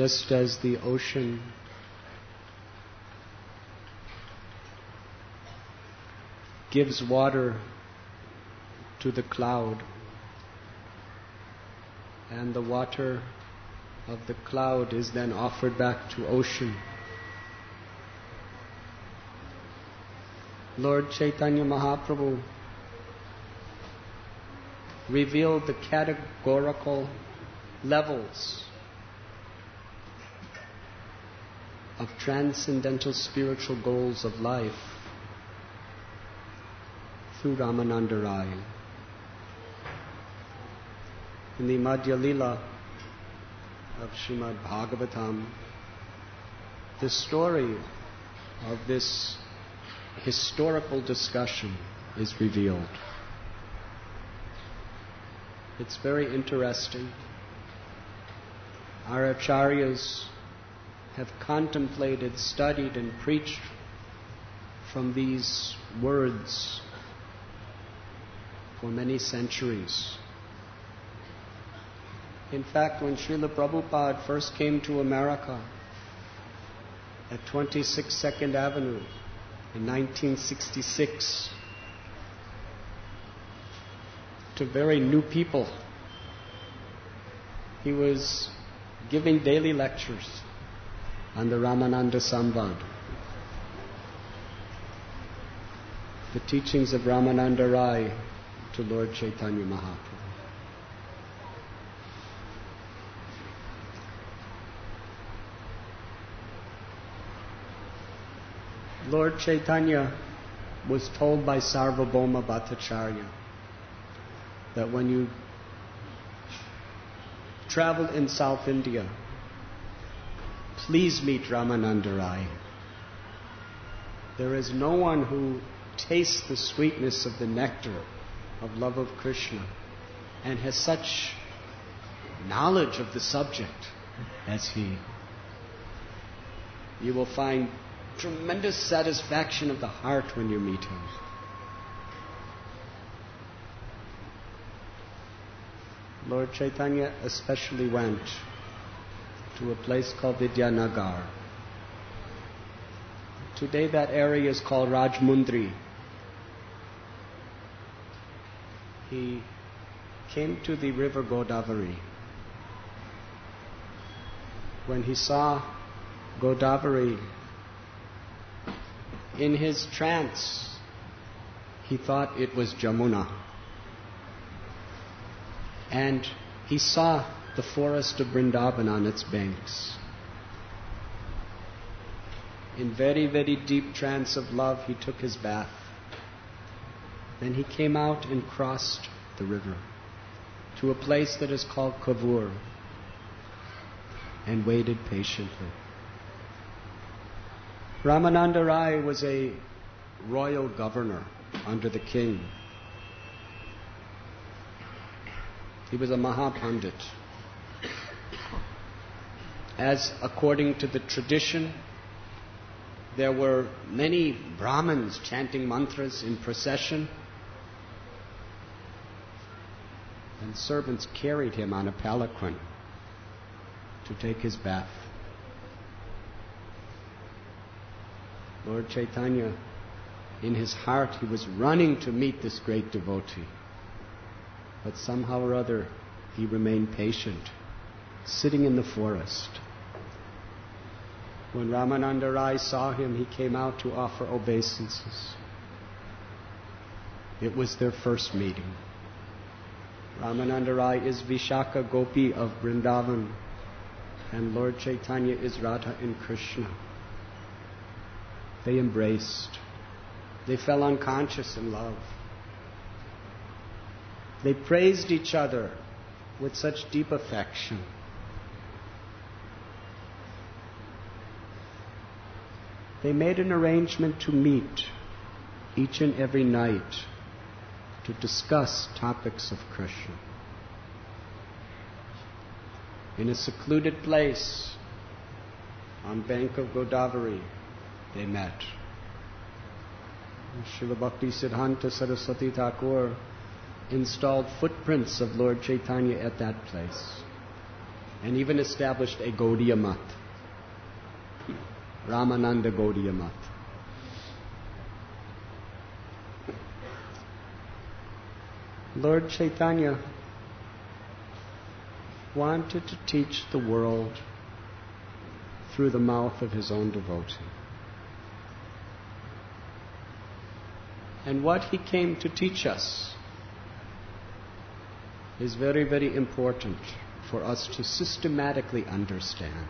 just as the ocean gives water to the cloud, and the water of the cloud is then offered back to ocean. Lord Chaitanya Mahaprabhu revealed the categorical levels of transcendental spiritual goals of life through Ramananda Rai. In the Madhya Lila of Srimad Bhagavatam, the story of this historical discussion is revealed. It's very interesting. Our acharyas have contemplated, studied, and preached from these words for many centuries. In fact, when Srila Prabhupada first came to America at 26 Second Avenue in 1966, to very new people, he was giving daily lectures on the Ramananda Samvad, the teachings of Ramananda Rai to Lord Chaitanya Mahaprabhu. Lord Chaitanya was told by Sarvabhauma Bhattacharya that when you travel in South India, please meet Ramananda Rai. There is no one who tastes the sweetness of the nectar of love of Krishna and has such knowledge of the subject as he. You will find tremendous satisfaction of the heart when you meet him. Lord Chaitanya especially went to a place called Vidyanagar. Today that area is called Rajmundri. He came to the river Godavari. When he saw Godavari, in his trance, he thought it was Jamuna. And he saw the forest of Vrindavan on its banks. In very, very deep trance of love, he took his bath. Then he came out and crossed the river to a place that is called Kavur and waited patiently. Ramananda Rai was a royal governor under the king. He was a Mahapandit. As according to the tradition, there were many Brahmins chanting mantras in procession, and servants carried him on a palanquin to take his bath. Lord Chaitanya, in his heart, he was running to meet this great devotee. But somehow or other, he remained patient, sitting in the forest. When Ramananda Rai saw him, he came out to offer obeisances. It was their first meeting. Ramananda Rai is Vishaka Gopi of Vrindavan, and Lord Chaitanya is Radha and Krishna. They embraced. They fell unconscious in love. They praised each other with such deep affection. They made an arrangement to meet each and every night to discuss topics of Krishna. In a secluded place on bank of Godavari, they met. Srila Bhakti Siddhanta Saraswati Thakur installed footprints of Lord Chaitanya at that place. and even established a Gaudiya Mat, Ramananda Gaudiya Mat. Lord Chaitanya wanted to teach the world through the mouth of his own devotee. And what he came to teach us is very, very important for us to systematically understand.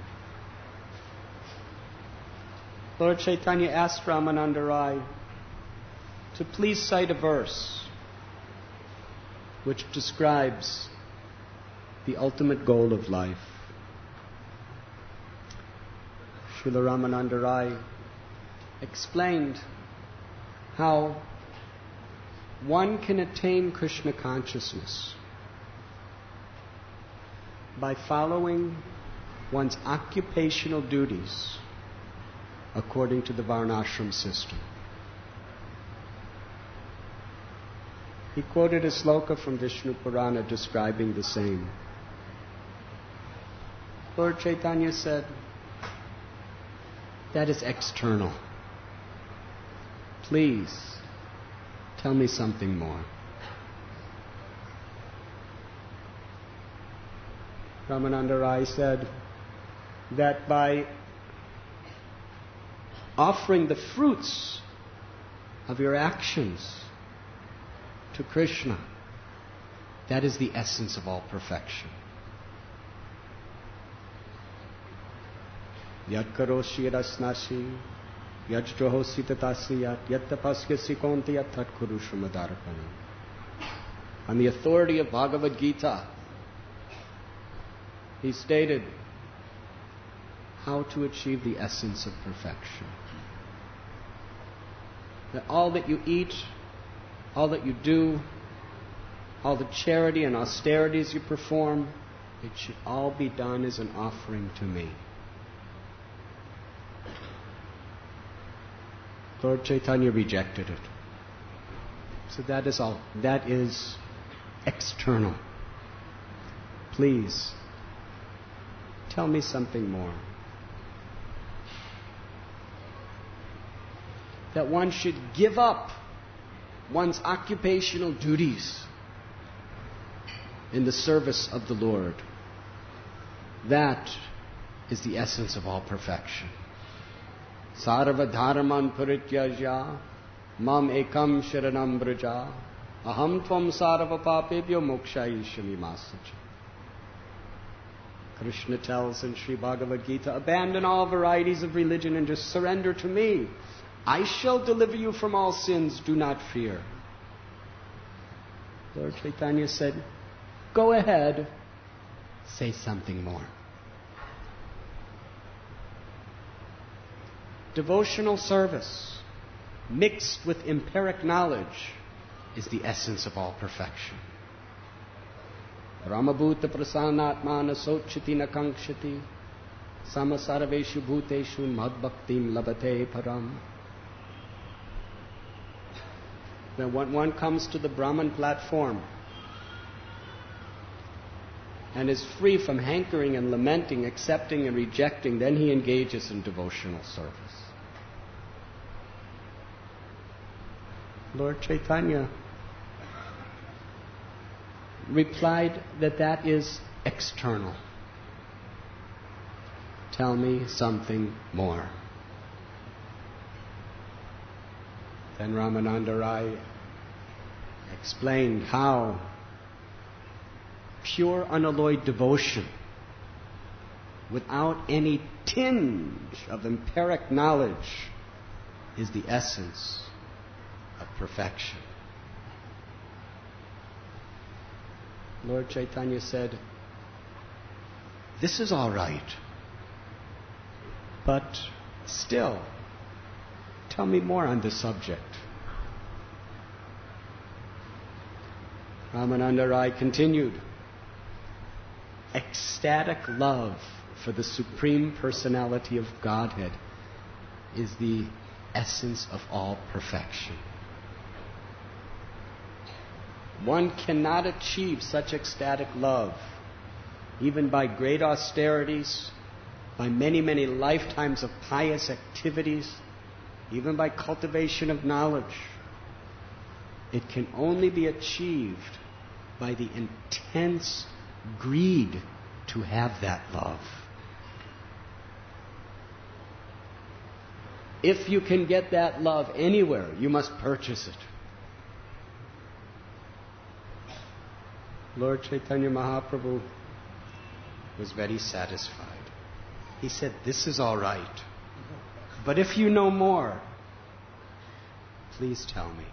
Lord Chaitanya asked Ramananda Rai to please cite a verse which describes the ultimate goal of life. Srila Ramananda Rai explained how one can attain Krishna consciousness by following one's occupational duties according to the Varnashram system. He quoted a sloka from Vishnu Purana describing the same. Lord Chaitanya said, that is external. Please, tell me something more. Ramananda Rai said that by offering the fruits of your actions to Krishna, that is the essence of all perfection. Yad karoshi yadasnasi, yad johosi tatasi yad tapasyasi konti yad tat kuru shrimadarpani. On the authority of Bhagavad Gita, he stated how to achieve the essence of perfection. That all that you eat, all that you do, all the charity and austerities you perform, it should all be done as an offering to me. Lord Chaitanya rejected it. So that is all. That is external. Please, tell me something more. That one should give up one's occupational duties in the service of the Lord. That is the essence of all perfection. Sarva dharman parityajya mam ekam sharanam braja aham tvam sarva papebhyo mokshayishyami masacha. Krishna tells in Sri Bhagavad Gita, abandon all varieties of religion and just surrender to me. I shall deliver you from all sins, do not fear. Lord Chaitanya said, go ahead, say something more. Devotional service mixed with empiric knowledge is the essence of all perfection. Ramabhuta prasanatmana sochiti nakankshati samasarveshu bhuteshu madbhaktim labate param. Then when one comes to the Brahman platform and is free from hankering and lamenting, accepting and rejecting, then he engages in devotional service. Lord Chaitanya replied that that is external. Tell me something more. Then Ramananda Rai explained how pure unalloyed devotion without any tinge of empiric knowledge is the essence of perfection. Lord Chaitanya said, this is all right, but still, tell me more on this subject. Ramananda Rai continued, ecstatic love for the Supreme Personality of Godhead is the essence of all perfection. One cannot achieve such ecstatic love even by great austerities, by many, many lifetimes of pious activities, even by cultivation of knowledge. It can only be achieved by the intense greed to have that love. If you can get that love anywhere, you must purchase it. Lord Chaitanya Mahaprabhu was very satisfied. He said, "This is all right. But if you know more, please tell me."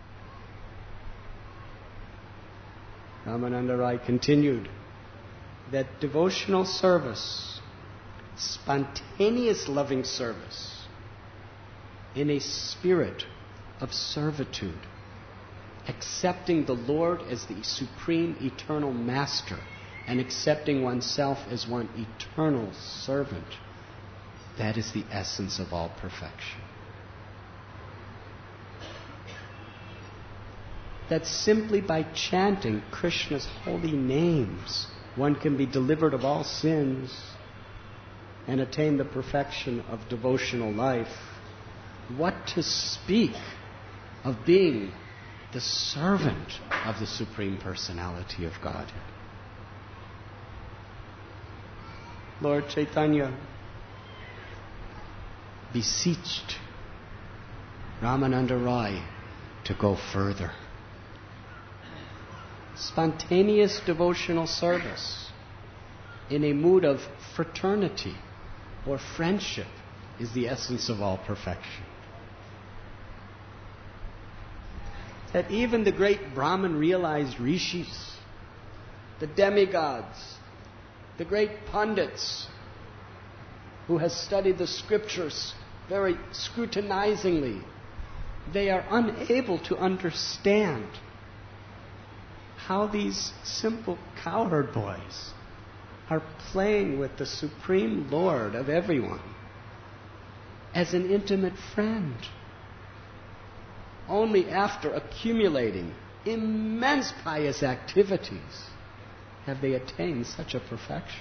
Ramananda Rai continued that devotional service, spontaneous loving service, in a spirit of servitude, accepting the Lord as the supreme eternal master and accepting oneself as one eternal servant, that is the essence of all perfection. That simply by chanting Krishna's holy names, one can be delivered of all sins and attain the perfection of devotional life. What to speak of being the servant of the Supreme Personality of Godhead? Lord Chaitanya beseeched Ramananda Rai to go further. Spontaneous devotional service in a mood of fraternity or friendship is the essence of all perfection. That even the great Brahman realized rishis, the demigods, the great pundits who has studied the scriptures very scrutinizingly, they are unable to understand how these simple cowherd boys are playing with the Supreme Lord of everyone as an intimate friend. Only after accumulating immense pious activities have they attained such a perfection.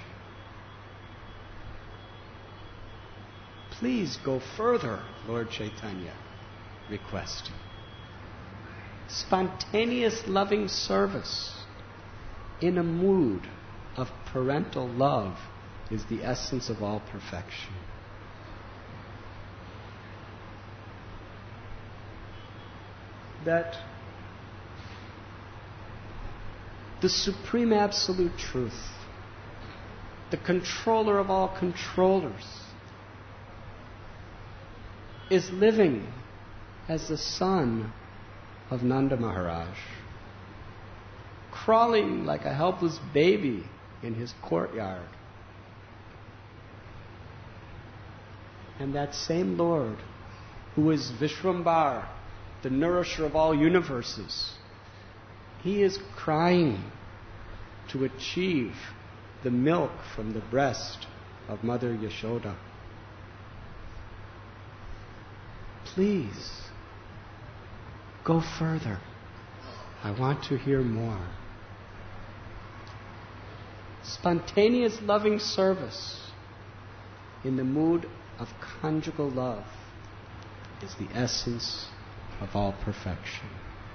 Please go further, Lord Chaitanya requested. Spontaneous loving service in a mood of parental love is the essence of all perfection. That the Supreme Absolute Truth, the controller of all controllers, is living as the son of Nanda Maharaj, crawling like a helpless baby in his courtyard. And that same Lord, who is Vishwambar, the nourisher of all universes, he is crying to achieve the milk from the breast of Mother Yashoda. Please, go further. I want to hear more. Spontaneous loving service in the mood of conjugal love is the essence of all perfection.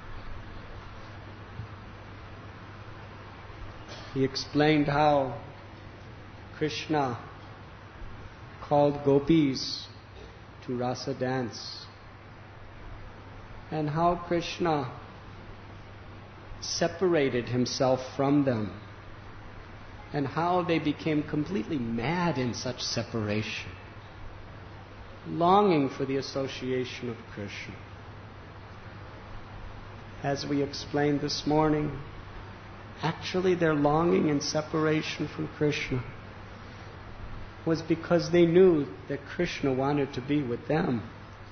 He explained how Krishna called gopis to rasa dance, and how Krishna separated himself from them, and how they became completely mad in such separation, longing for the association of Krishna. As we explained this morning, actually their longing and separation from Krishna was because they knew that Krishna wanted to be with them.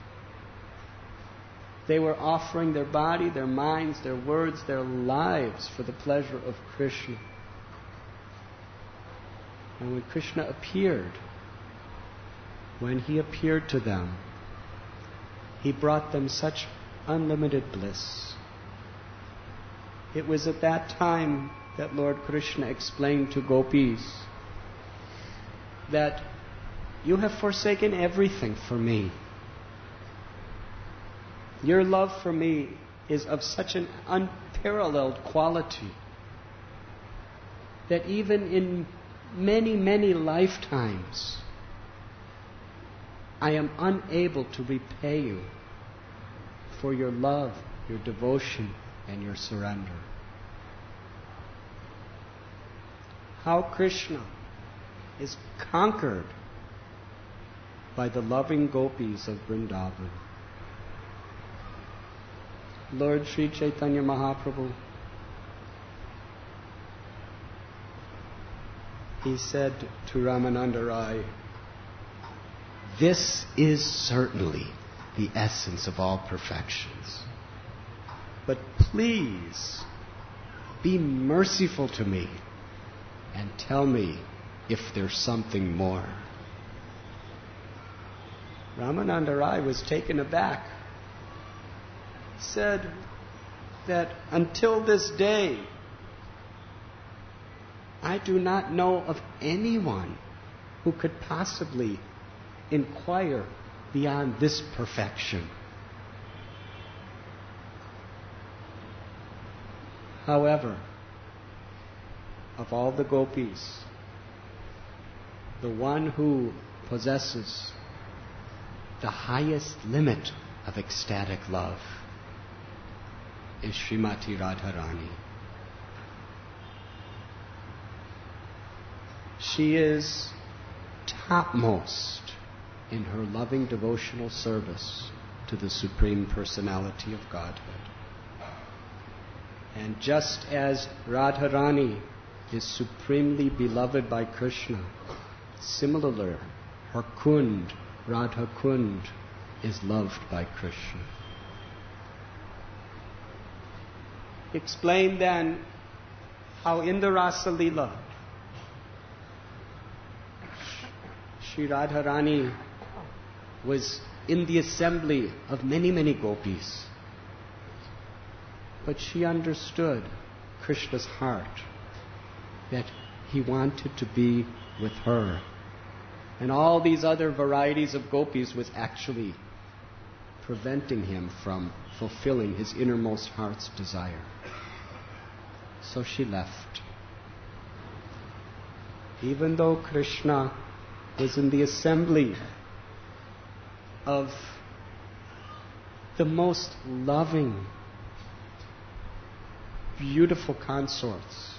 They were offering their body, their minds, their words, their lives for the pleasure of Krishna. And when Krishna appeared, when he appeared to them, he brought them such unlimited bliss. It was at that time that Lord Krishna explained to gopis that you have forsaken everything for me. Your love for me is of such an unparalleled quality that even in many, many lifetimes, I am unable to repay you for your love, your devotion, and your surrender. How Krishna is conquered by the loving gopis of Vrindavan. Lord Sri Chaitanya Mahaprabhu, he said to Ramananda Rai, "This is certainly the essence of all perfections. But please be merciful to me and tell me if there's something more." Ramananda Rai was taken aback. He said that until this day, I do not know of anyone who could possibly inquire beyond this perfection. However, of all the gopis, the one who possesses the highest limit of ecstatic love is Srimati Radharani. She is topmost in her loving devotional service to the Supreme Personality of Godhead. And just as Radharani is supremely beloved by Krishna, similarly, her Kund, Radha Kund, is loved by Krishna. Explain then how in the Rasa Leela, Sri Radharani was in the assembly of many, many gopis. But she understood Krishna's heart, that he wanted to be with her. And all these other varieties of gopis was actually preventing him from fulfilling his innermost heart's desire. So she left. Even though Krishna was in the assembly of the most loving, beautiful consorts.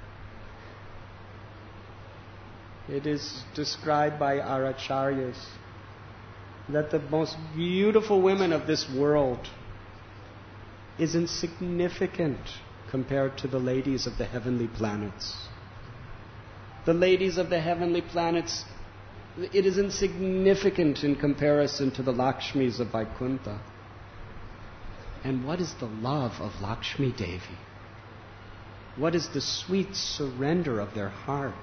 It is described by our acharyas that the most beautiful women of this world is insignificant compared to the ladies of the heavenly planets. The ladies of the heavenly planets, it is insignificant in comparison to the Lakshmis of Vaikuntha. And what is the love of Lakshmi Devi? What is the sweet surrender of their heart?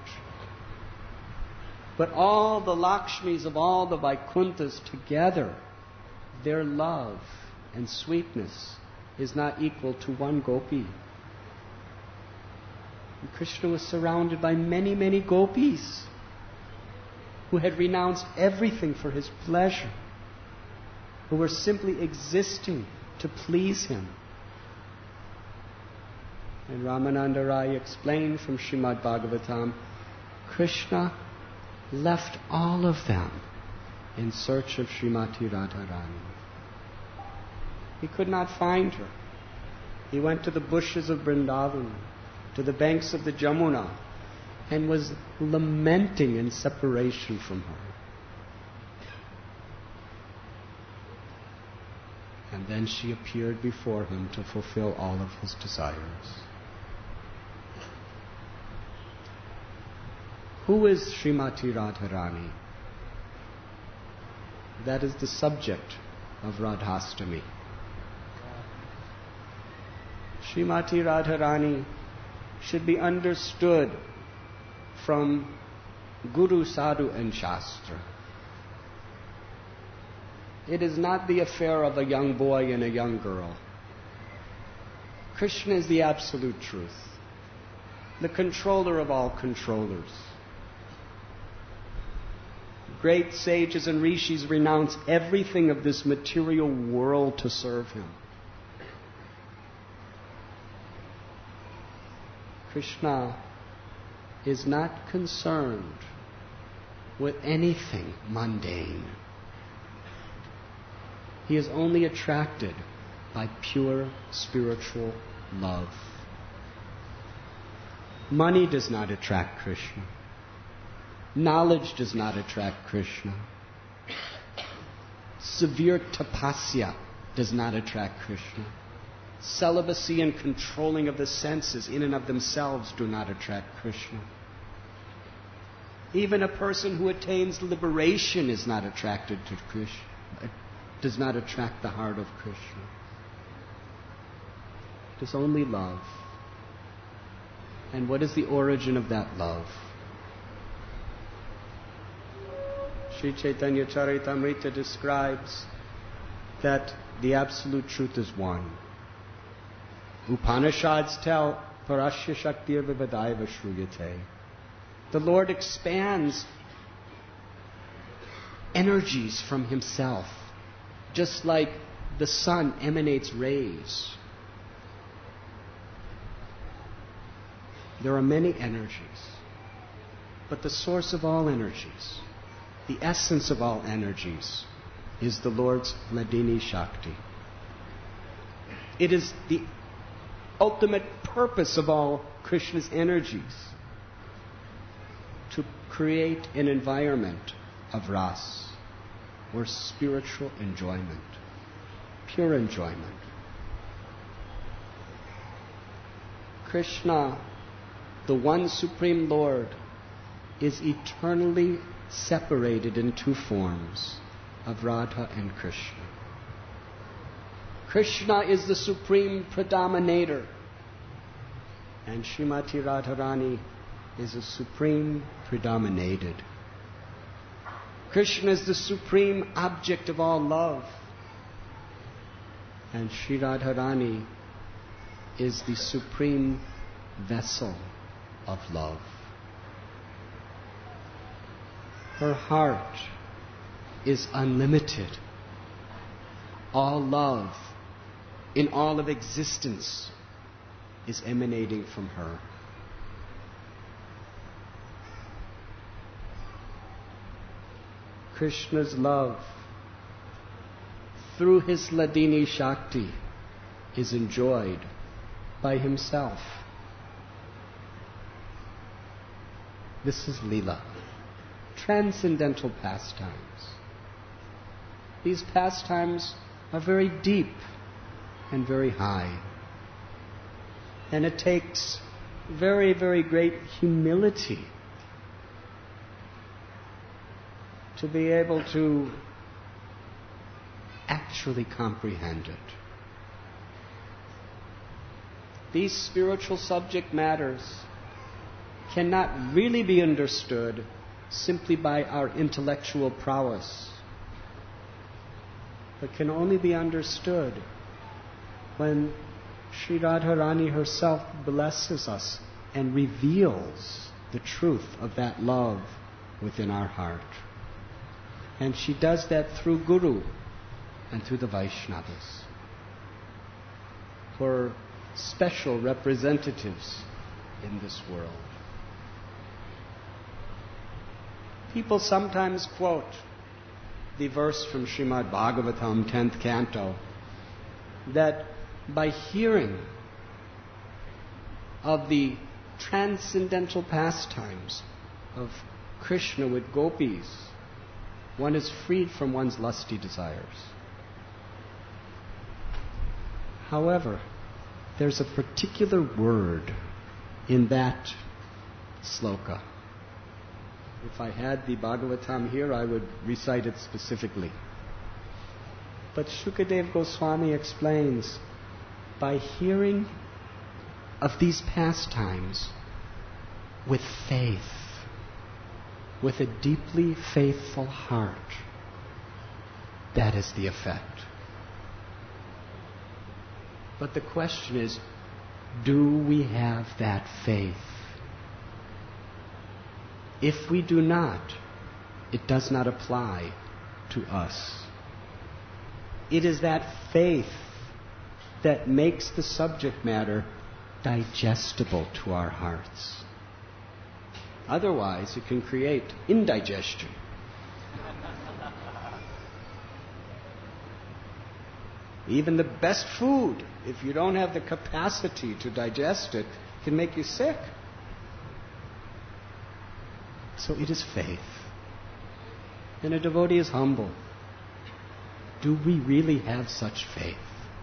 But all the Lakshmis of all the Vaikunthas together, their love and sweetness is not equal to one gopi. And Krishna was surrounded by many, many gopis who had renounced everything for his pleasure, who were simply existing to please him. And Ramananda Rai explained from Srimad Bhagavatam, Krishna left all of them in search of Srimati Radharani. He could not find her. He went to the bushes of Vrindavan, to the banks of the Jamuna, and was lamenting in separation from her. And then she appeared before him to fulfill all of his desires. Who is Srimati Radharani? That is the subject of Radhastami. Srimati Radharani should be understood from Guru, Sadhu and Shastra. It is not the affair of a young boy and a young girl. Krishna is the absolute truth. the controller of all controllers. Great sages and rishis renounce everything of this material world to serve him. Krishna is not concerned with anything mundane. He is only attracted by pure spiritual love. Money does not attract Krishna. Knowledge does not attract Krishna. Severe tapasya does not attract Krishna. Celibacy and controlling of the senses in and of themselves do not attract Krishna. Even a person who attains liberation is not attracted to Krishna, does not attract the heart of Krishna. It is only love. And what is the origin of that love? Sri Chaitanya Charitamrita describes that the absolute truth is one. Upanishads tell, Parasya Shaktir Vivadaiva Shruyate. The Lord expands energies from himself, just like the sun emanates rays. There are many energies, but the source of all energies, the essence of all energies, is the Lord's Hladini Shakti. It is the ultimate purpose of all Krishna's energies to create an environment of ras, or spiritual enjoyment, pure enjoyment. Krishna, the one Supreme Lord, is eternally separated in two forms, of Radha and Krishna. Krishna is the supreme predominator, and Srimati Radharani is a supreme predominated. Krishna is the supreme object of all love, and Sri Radharani is the supreme vessel of love. Her heart is unlimited. All love in all of existence is emanating from her. Krishna's love through his Hladini Shakti is enjoyed by himself. This is Leela, transcendental pastimes. These pastimes are very deep and very high. And it takes very, very great humility to be able to actually comprehend it. These spiritual subject matters cannot really be understood simply by our intellectual prowess, but can only be understood when Sri Radharani herself blesses us and reveals the truth of that love within our heart. And she does that through Guru and through the Vaishnavas, for special representatives in this world. People sometimes quote the verse from Srimad Bhagavatam, 10th canto, that by hearing of the transcendental pastimes of Krishna with gopis, one is freed from one's lusty desires. However, there's a particular word in that sloka. If I had the Bhagavatam here, I would recite it specifically. But Shukadev Goswami explains, by hearing of these pastimes with faith, with a deeply faithful heart, that is the effect. But the question is, do we have that faith? If we do not, it does not apply to us. It is that faith that makes the subject matter digestible to our hearts. Otherwise, it can create indigestion. Even the best food, if you don't have the capacity to digest it, can make you sick. So it is faith. And a devotee is humble. Do we really have such faith?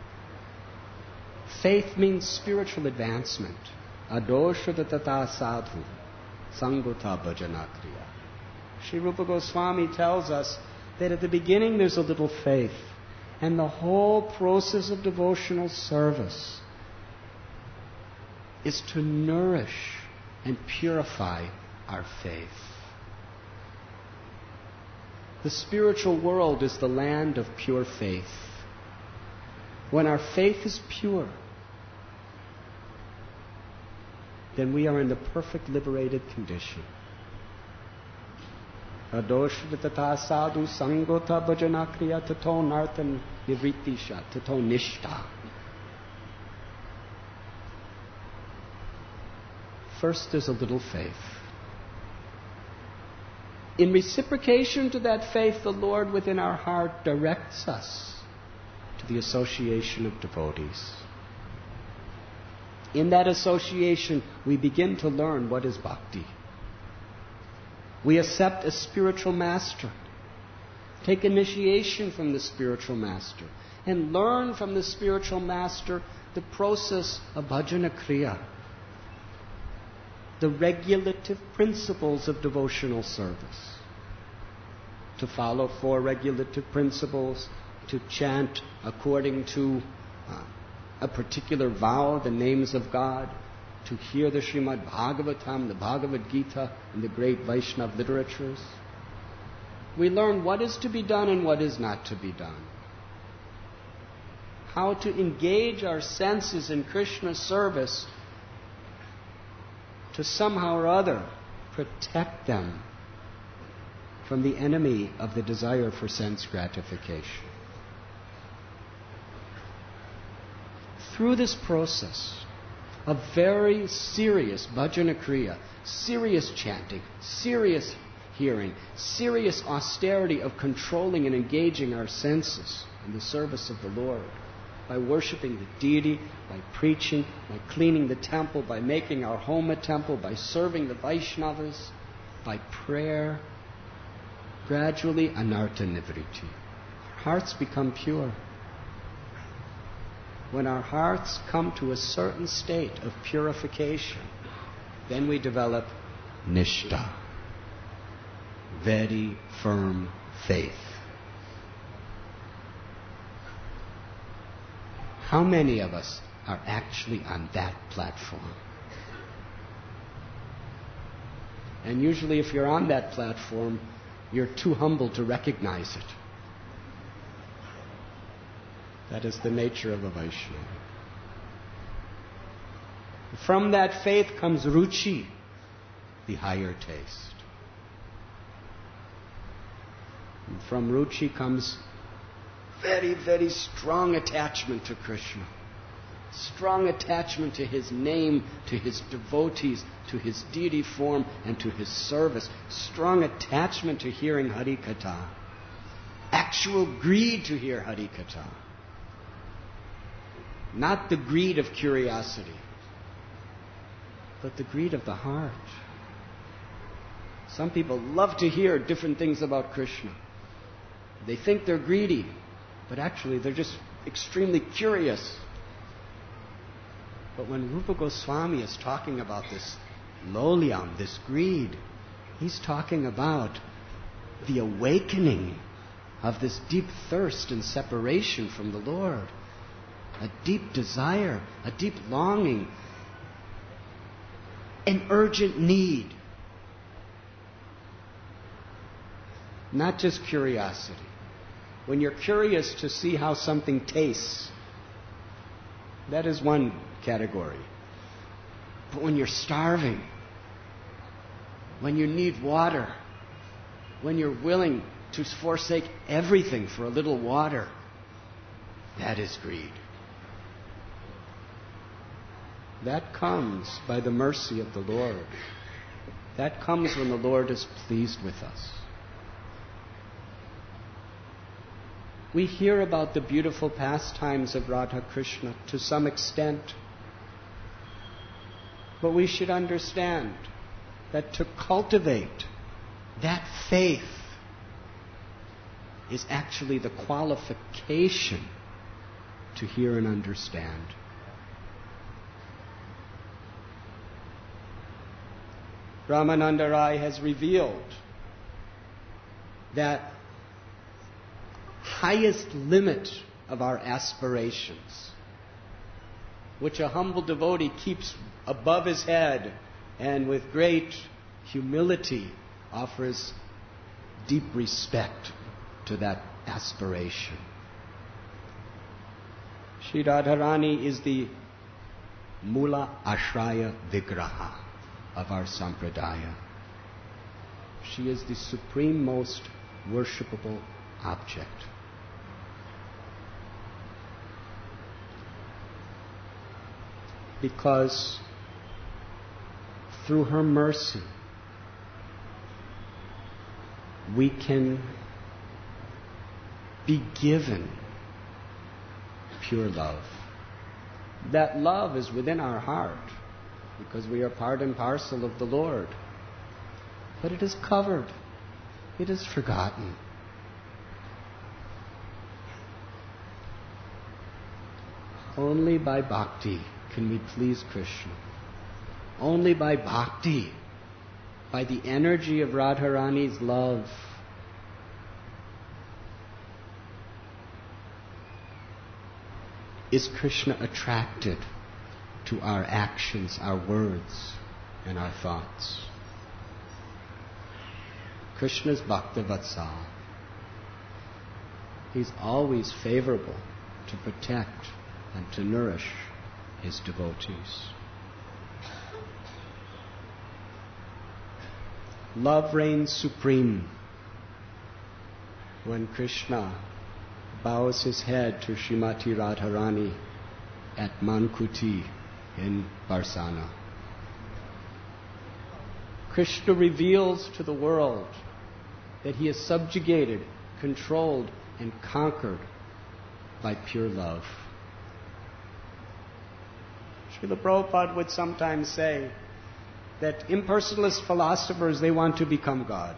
Faith means spiritual advancement. Adosha tata sadhu, sangota bhajanakriya. Sri Rupa Goswami tells us that at the beginning there's a little faith, and the whole process of devotional service is to nourish and purify our faith. The spiritual world is the land of pure faith. When our faith is pure, then we are in the perfect liberated condition. Adosha tata sadhu sangota bhajanakriya tato nartan nivrittisha tato nishta. First, there's a little faith. In reciprocation to that faith, the Lord within our heart directs us to the association of devotees. In that association, we begin to learn what is bhakti. We accept a spiritual master, take initiation from the spiritual master, and learn from the spiritual master the process of bhajana kriya, the regulative principles of devotional service. To follow 4 regulative principles, to chant according to a particular vow, the names of God, to hear the Srimad Bhagavatam, the Bhagavad Gita, and the great Vaishnava literatures. We learn what is to be done and what is not to be done. How to engage our senses in Krishna's service to somehow or other protect them from the enemy of the desire for sense gratification. Through this process of very serious bhajana kriya, serious chanting, serious hearing, serious austerity of controlling and engaging our senses in the service of the Lord, by worshipping the deity, by preaching, by cleaning the temple, by making our home a temple, by serving the Vaishnavas, by prayer, gradually anartha nivritti. Our hearts become pure. When our hearts come to a certain state of purification, then we develop nishta, very firm faith. How many of us are actually on that platform? And usually if you're on that platform, you're too humble to recognize it. That is the nature of a Vaishnava. From that faith comes ruchi, the higher taste. And from ruchi comes very, very strong attachment to Krishna. Strong attachment to His name, to His devotees, to His deity form, and to His service. Strong attachment to hearing Harikatha. Actual greed to hear Harikatha. Not the greed of curiosity, but the greed of the heart. Some people love to hear different things about Krishna. They think they're greedy, but actually they're just extremely curious. But when Rupa Goswami is talking about this lolyam, this greed, he's talking about the awakening of this deep thirst and separation from the Lord. A deep desire, a deep longing, an urgent need. Not just curiosity. When you're curious to see how something tastes, that is one category. But when you're starving, when you need water, when you're willing to forsake everything for a little water, that is greed. That comes by the mercy of the Lord. That comes when the Lord is pleased with us. We hear about the beautiful pastimes of Radha Krishna to some extent. But we should understand that to cultivate that faith is actually the qualification to hear and understand. Ramananda Rai has revealed that highest limit of our aspirations, which a humble devotee keeps above his head and with great humility offers deep respect to that aspiration. Shri Radharani is the Mula Ashraya Vigraha of our Sampradaya. She is the supreme most worshipable object. Because through her mercy, we can be given pure love. That love is within our heart because we are part and parcel of the Lord. But it is covered. It is forgotten. Only by bhakti can we please Krishna. Only by bhakti, by the energy of Radharani's love, is Krishna attracted to our actions, our words, and our thoughts. Krishna's Bhakta-Vatsal. He's always favorable to protect and to nourish his devotees. Love reigns supreme when Krishna bows his head to Srimati Radharani at Mankuti in Barsana. Krishna reveals to the world that he is subjugated, controlled, and conquered by pure love. Srila Prabhupada would sometimes say that impersonalist philosophers, they want to become God.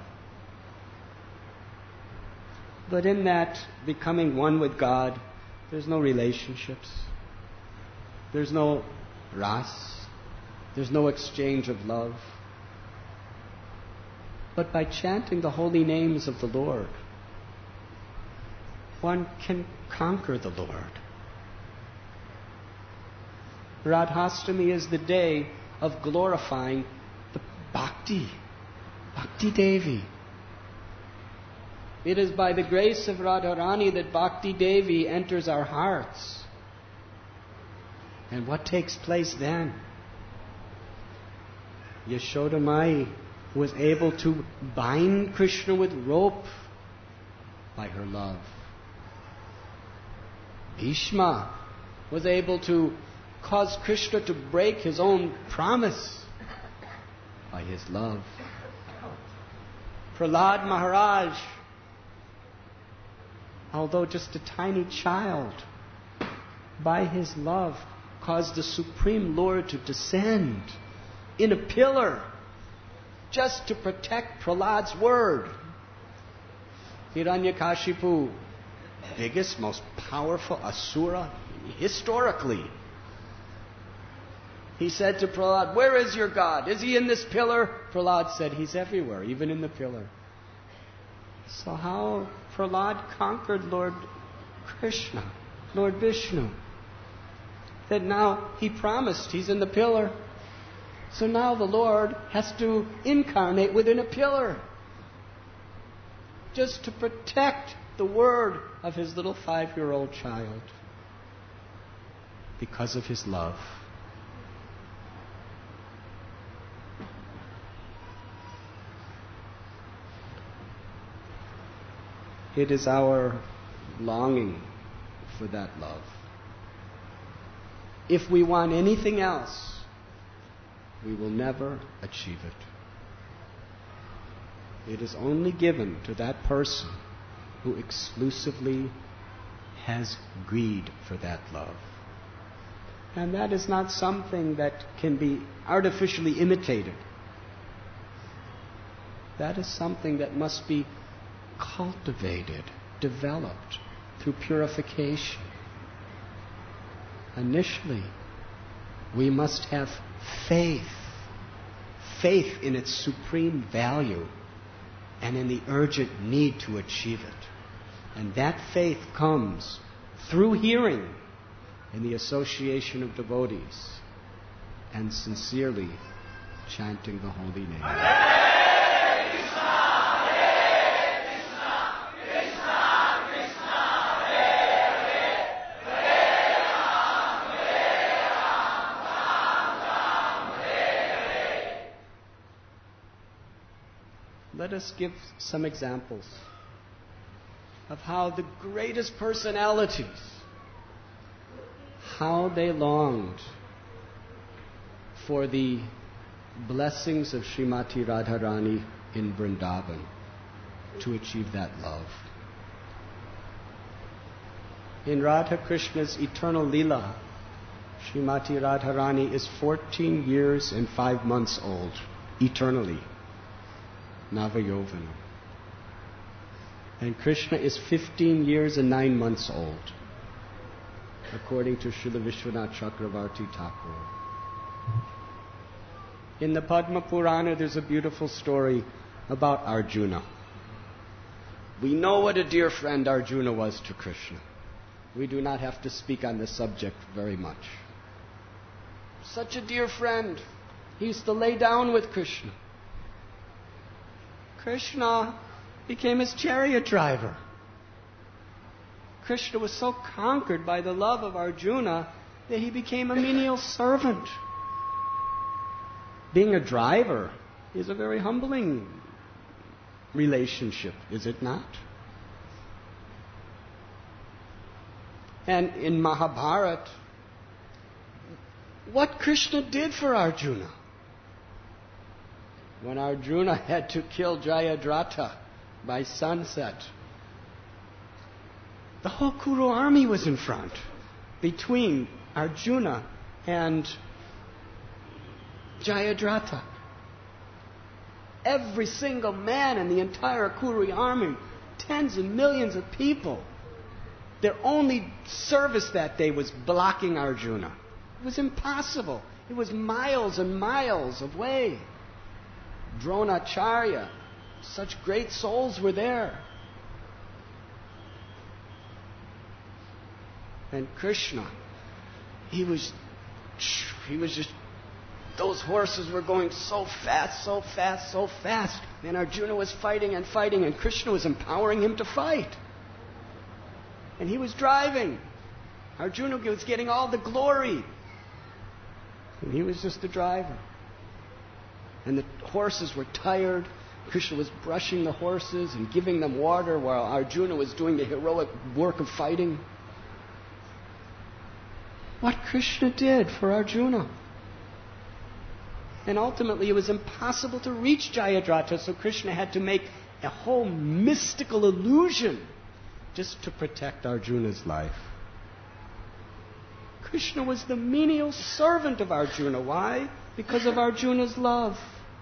But in that becoming one with God, there's no relationships. There's no ras. There's no exchange of love. But by chanting the holy names of the Lord, one can conquer the Lord. Radhastami is the day of glorifying the Bhakti Devi. It is by the grace of Radharani that Bhakti Devi enters our hearts. And what takes place then? Yashoda Mai was able to bind Krishna with rope by her love. Bhishma was able to cause Krishna to break his own promise by his love. Prahlad Maharaj, although just a tiny child, by his love caused the Supreme Lord to descend in a pillar just to protect Prahlad's word. Hiranyakashipu, biggest, most powerful asura historically. He said to Prahlad, "Where is your God? Is he in this pillar?" Prahlad said, "He's everywhere, even in the pillar." So how Prahlad conquered Lord Krishna, Lord Vishnu? That now he promised he's in the pillar. So now the Lord has to incarnate within a pillar just to protect the word of his little 5-year-old child because of his love. It is our longing for that love. If we want anything else, we will never achieve it. It is only given to that person who exclusively has greed for that love. And that is not something that can be artificially imitated. That is something that must be cultivated, developed through purification. Initially, we must have faith in its supreme value and in the urgent need to achieve it. And that faith comes through hearing in the association of devotees and sincerely chanting the holy name. Let us give some examples of how the greatest personalities, how they longed for the blessings of Srimati Radharani in Vrindavan to achieve that love. In Radha Krishna's eternal Leela, Srimati Radharani is 14 years and 5 months old, eternally. Navayovana. And Krishna is 15 years and 9 months old, according to Srila Vishwanath Chakravarti Thakur. In the Padma Purana, there's a beautiful story about Arjuna. We know what a dear friend Arjuna was to Krishna. We do not have to speak on this subject very much. Such a dear friend. He used to lay down with Krishna. Krishna became his chariot driver. Krishna was so conquered by the love of Arjuna that he became a menial servant. Being a driver is a very humbling relationship, is it not? And in Mahabharata, what Krishna did for Arjuna? When Arjuna had to kill Jayadratha by sunset, the whole Kuru army was in front, between Arjuna and Jayadratha. Every single man in the entire Kuru army, tens and millions of people, their only service that day was blocking Arjuna. It was impossible. It was miles and miles away. Dronacharya, such great souls were there. And Krishna, he was just, those horses were going so fast, so fast, so fast. And Arjuna was fighting and fighting, and Krishna was empowering him to fight. And he was driving. Arjuna was getting all the glory. And he was just the driver. And the horses were tired. Krishna was brushing the horses and giving them water while Arjuna was doing the heroic work of fighting. What Krishna did for Arjuna. And ultimately it was impossible to reach Jayadratha, so Krishna had to make a whole mystical illusion just to protect Arjuna's life. Krishna was the menial servant of Arjuna. Why? Because of Arjuna's love.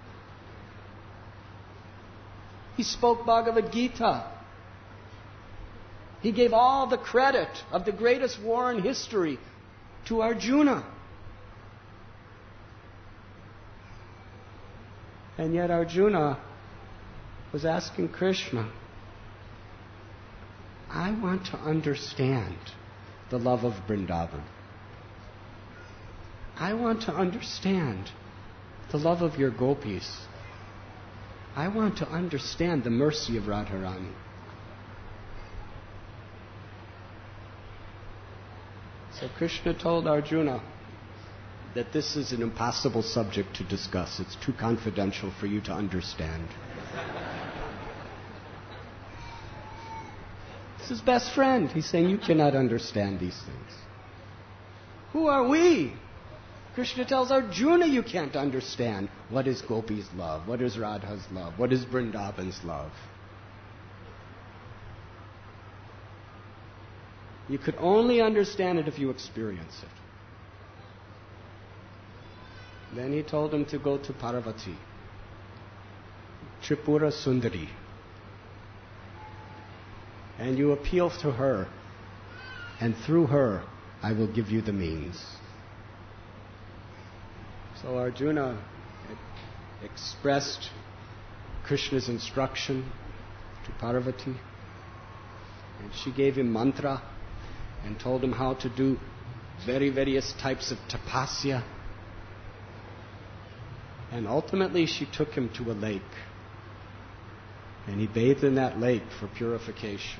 He spoke Bhagavad Gita. He gave all the credit of the greatest war in history to Arjuna. And yet Arjuna was asking Krishna, I want to understand the love of Vrindavan. I want to understand the love of your gopis. I want to understand the mercy of Radharani. So Krishna told Arjuna that this is an impossible subject to discuss. It's too confidential for you to understand. It's his best friend. He's saying, you cannot understand these things. Who are we? Krishna tells Arjuna you can't understand what is Gopi's love, what is Radha's love, what is Vrindavan's love. You could only understand it if you experience it. Then he told him to go to Parvati, Tripura Sundari, and you appeal to her, and through her I will give you the means. So Arjuna expressed Krishna's instruction to Parvati, and she gave him mantra and told him how to do various types of tapasya. And ultimately she took him to a lake, and he bathed in that lake for purification.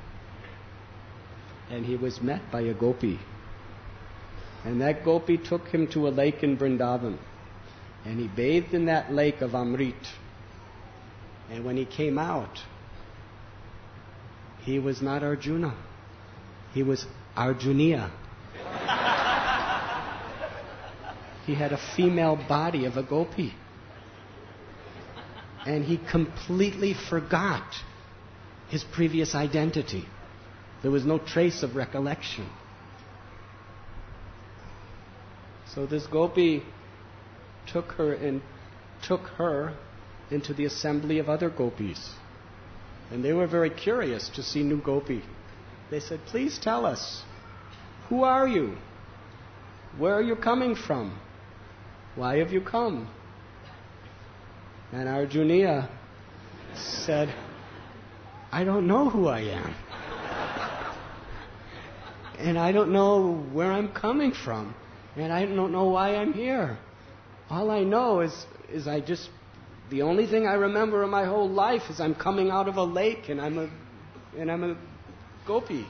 And he was met by a gopi. And that gopi took him to a lake in Vrindavan. And he bathed in that lake of Amrit. And when he came out, he was not Arjuna. He was Arjuniya. He had a female body of a gopi. And he completely forgot his previous identity. There was no trace of recollection. So this gopi took her into the assembly of other gopis. And they were very curious to see new gopi. They said, please tell us, who are you? Where are you coming from? Why have you come? And Arjuniya said, I don't know who I am. And I don't know where I'm coming from. And I don't know why I'm here. All I know is the only thing I remember in my whole life is I'm coming out of a lake and I'm a gopi.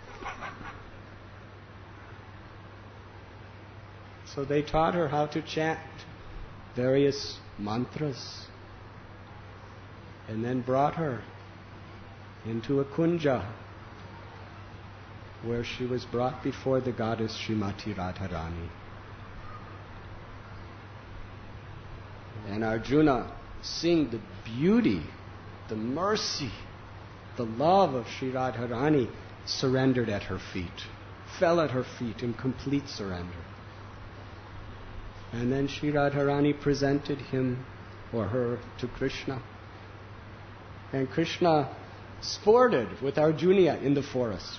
So they taught her how to chant various mantras, and then brought her into a kunja where she was brought before the goddess Srimati Radharani. And Arjuna, seeing the beauty, the mercy, the love of Sri Radharani, surrendered at her feet, fell at her feet in complete surrender. And then Sri Radharani presented him or her to Krishna. And Krishna sported with Arjuna in the forest.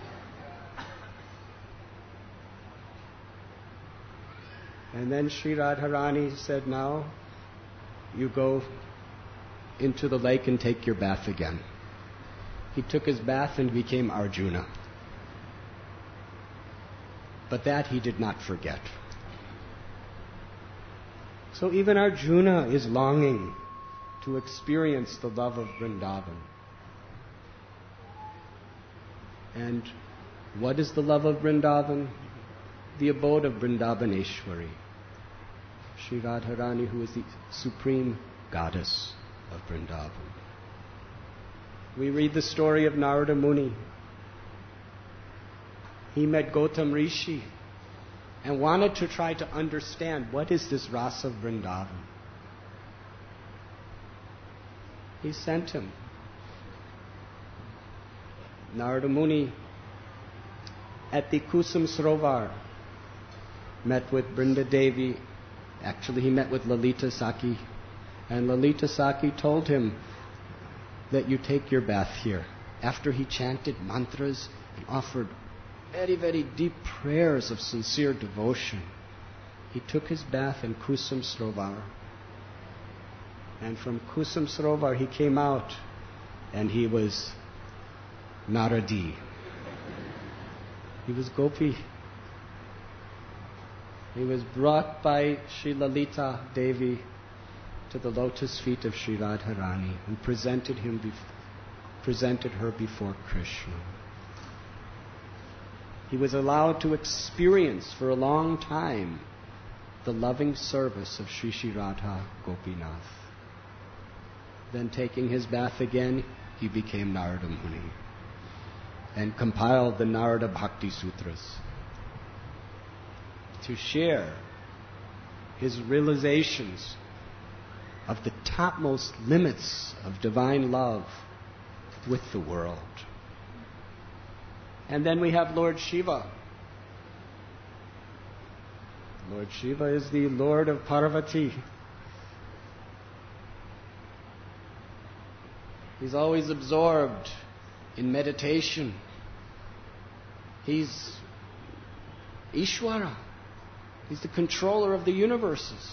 And then Sri Radharani said, now you go into the lake and take your bath again. He took his bath and became Arjuna. But that he did not forget. So even Arjuna is longing to experience the love of Vrindavan. And what is the love of Vrindavan? The abode of Vrindavaneshwari, Sri Radharani, who is the supreme goddess of Vrindavan. We read the story of Narada Muni. He met Gautam Rishi and wanted to try to understand what is this rasa of Vrindavan. He sent him. Narada Muni at the Kusum Sarovar met with Brinda Devi. Actually, he met with Lalita Saki. And Lalita Saki told him that you take your bath here. After he chanted mantras and offered very, very deep prayers of sincere devotion, he took his bath in Kusum Sarovar. And from Kusum Sarovar he came out and he was Naradi. He was Gopi. He was brought by Sri Lalita Devi to the lotus feet of Sri Radharani and presented her before Krishna. He was allowed to experience for a long time the loving service of Sri Sri Radha Gopinath. Then taking his bath again, he became Narada Muni. and compiled the Narada Bhakti Sutras to share his realizations of the topmost limits of divine love with the world. And then we have Lord Shiva. Lord Shiva is the Lord of Parvati. He's always absorbed in meditation. He's Ishvara. He's the controller of the universes.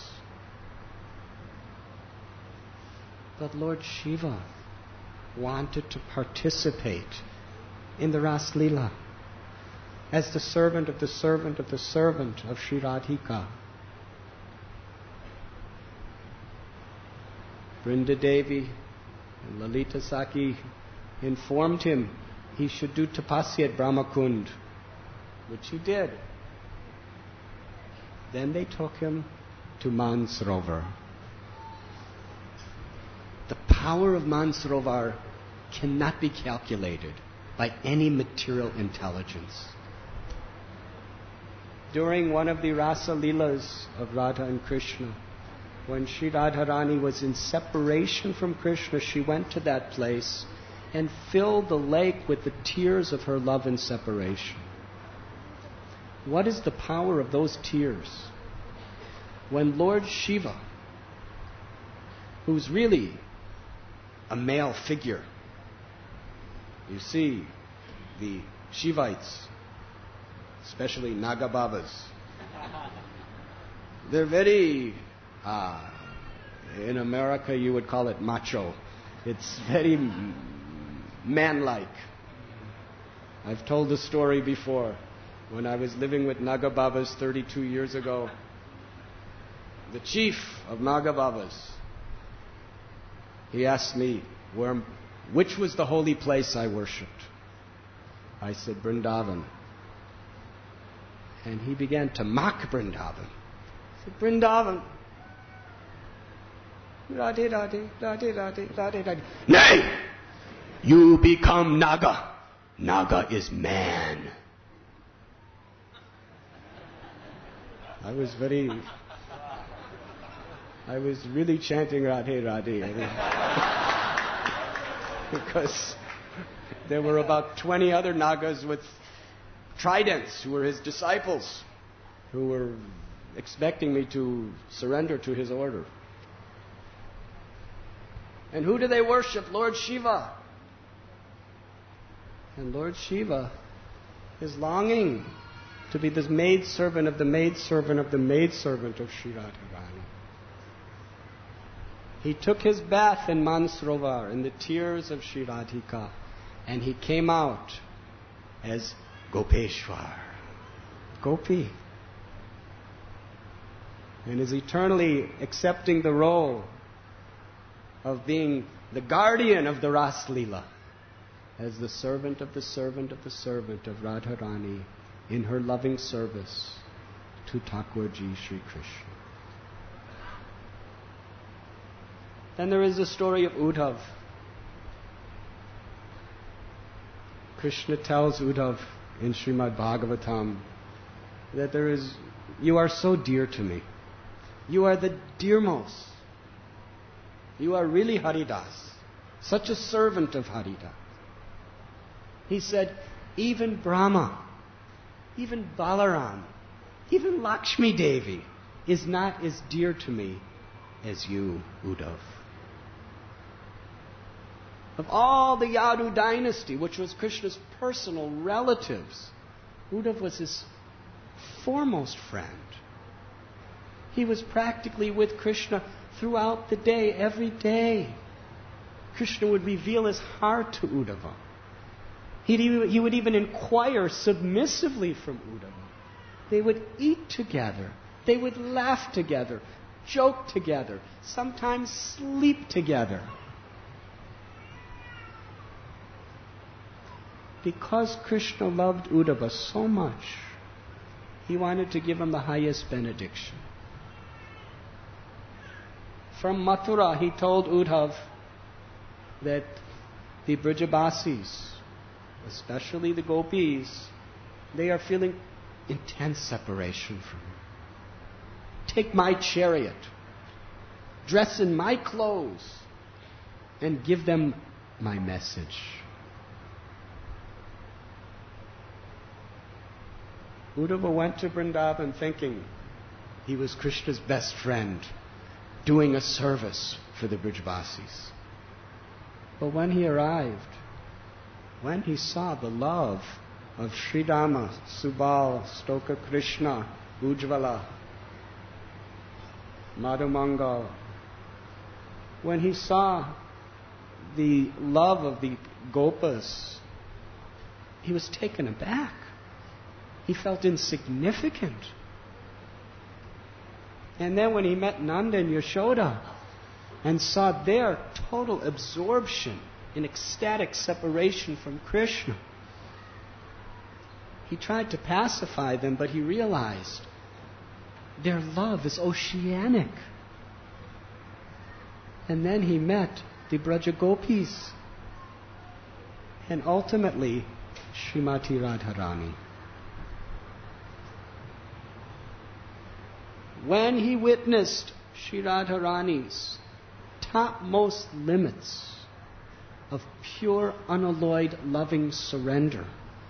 But Lord Shiva wanted to participate in the Ras Leela as the servant of the servant of the servant of Sri Radhika. Vrinda Devi and Lalita Saki informed him he should do tapasya at Brahmakund, which he did. Then they took him to Mansarovar. The power of Mansarovar cannot be calculated by any material intelligence. During one of the Rasa Leelas of Radha and Krishna, when Sri Radharani was in separation from Krishna, she went to that place and filled the lake with the tears of her love and separation. What is the power of those tears? When Lord Shiva, who's really a male figure, you see the Shivites, especially Nagababas, they're very, in America you would call it macho. It's very manlike. I've told the story before. When I was living with Nagababas 32 years ago, the chief of Nagababas, he asked me which was the holy place I worshipped. I said, Vrindavan. And he began to mock Vrindavan. He said, Vrindavan. Radhe, Radhe, Radhe, Radhe, Radhe, Radhe. Nay! You become Naga. Naga is man. I was really chanting Radhe, Radhe. Because there were about 20 other Nagas with tridents who were his disciples, who were expecting me to surrender to his order. And who do they worship? Lord Shiva. And Lord Shiva is longing to be the maidservant of the maidservant of the maidservant of Sri Radharani. He took his bath in Mansarovar in the tears of Sri Radhika, and he came out as Gopeshwar, Gopi, and is eternally accepting the role of being the guardian of the Ras Leela as the servant of the servant of the servant of Radharani in her loving service to Thakurji Sri Krishna. Then there is the story of Uddhav. Krishna tells Uddhav in Srimad Bhagavatam that you are so dear to me. You are the dearmost. You are really Haridas, such a servant of Harida. He said, even Brahma, even Balaram, even Lakshmi Devi is not as dear to me as you, Uddhav. Of all the Yadu dynasty, which was Krishna's personal relatives, Uddhav was his foremost friend. He was practically with Krishna throughout the day, every day. Krishna would reveal his heart to Uddhava. He would even inquire submissively from Uddhava. They would eat together. They would laugh together, joke together, sometimes sleep together. Because Krishna loved Uddhava so much, he wanted to give him the highest benediction. From Mathura, he told Uddhav that the Brijabasis especially the gopis, they are feeling intense separation from me. Take my chariot, dress in my clothes, and give them my message. Uddhava went to Vrindavan thinking he was Krishna's best friend, doing a service for the Brijvasis. But when he arrived, when he saw the love of Sridhama, Subal, Stoka Krishna, Ujjvala, Madhumangal, when he saw the love of the Gopas, he was taken aback. He felt insignificant. And then when he met Nanda and Yashoda and saw their total absorption in ecstatic separation from Krishna, he tried to pacify them, but he realized their love is oceanic. And then he met the Braja Gopis and ultimately Srimati Radharani. When he witnessed Sri Radharani's topmost limits of pure, unalloyed, loving surrender,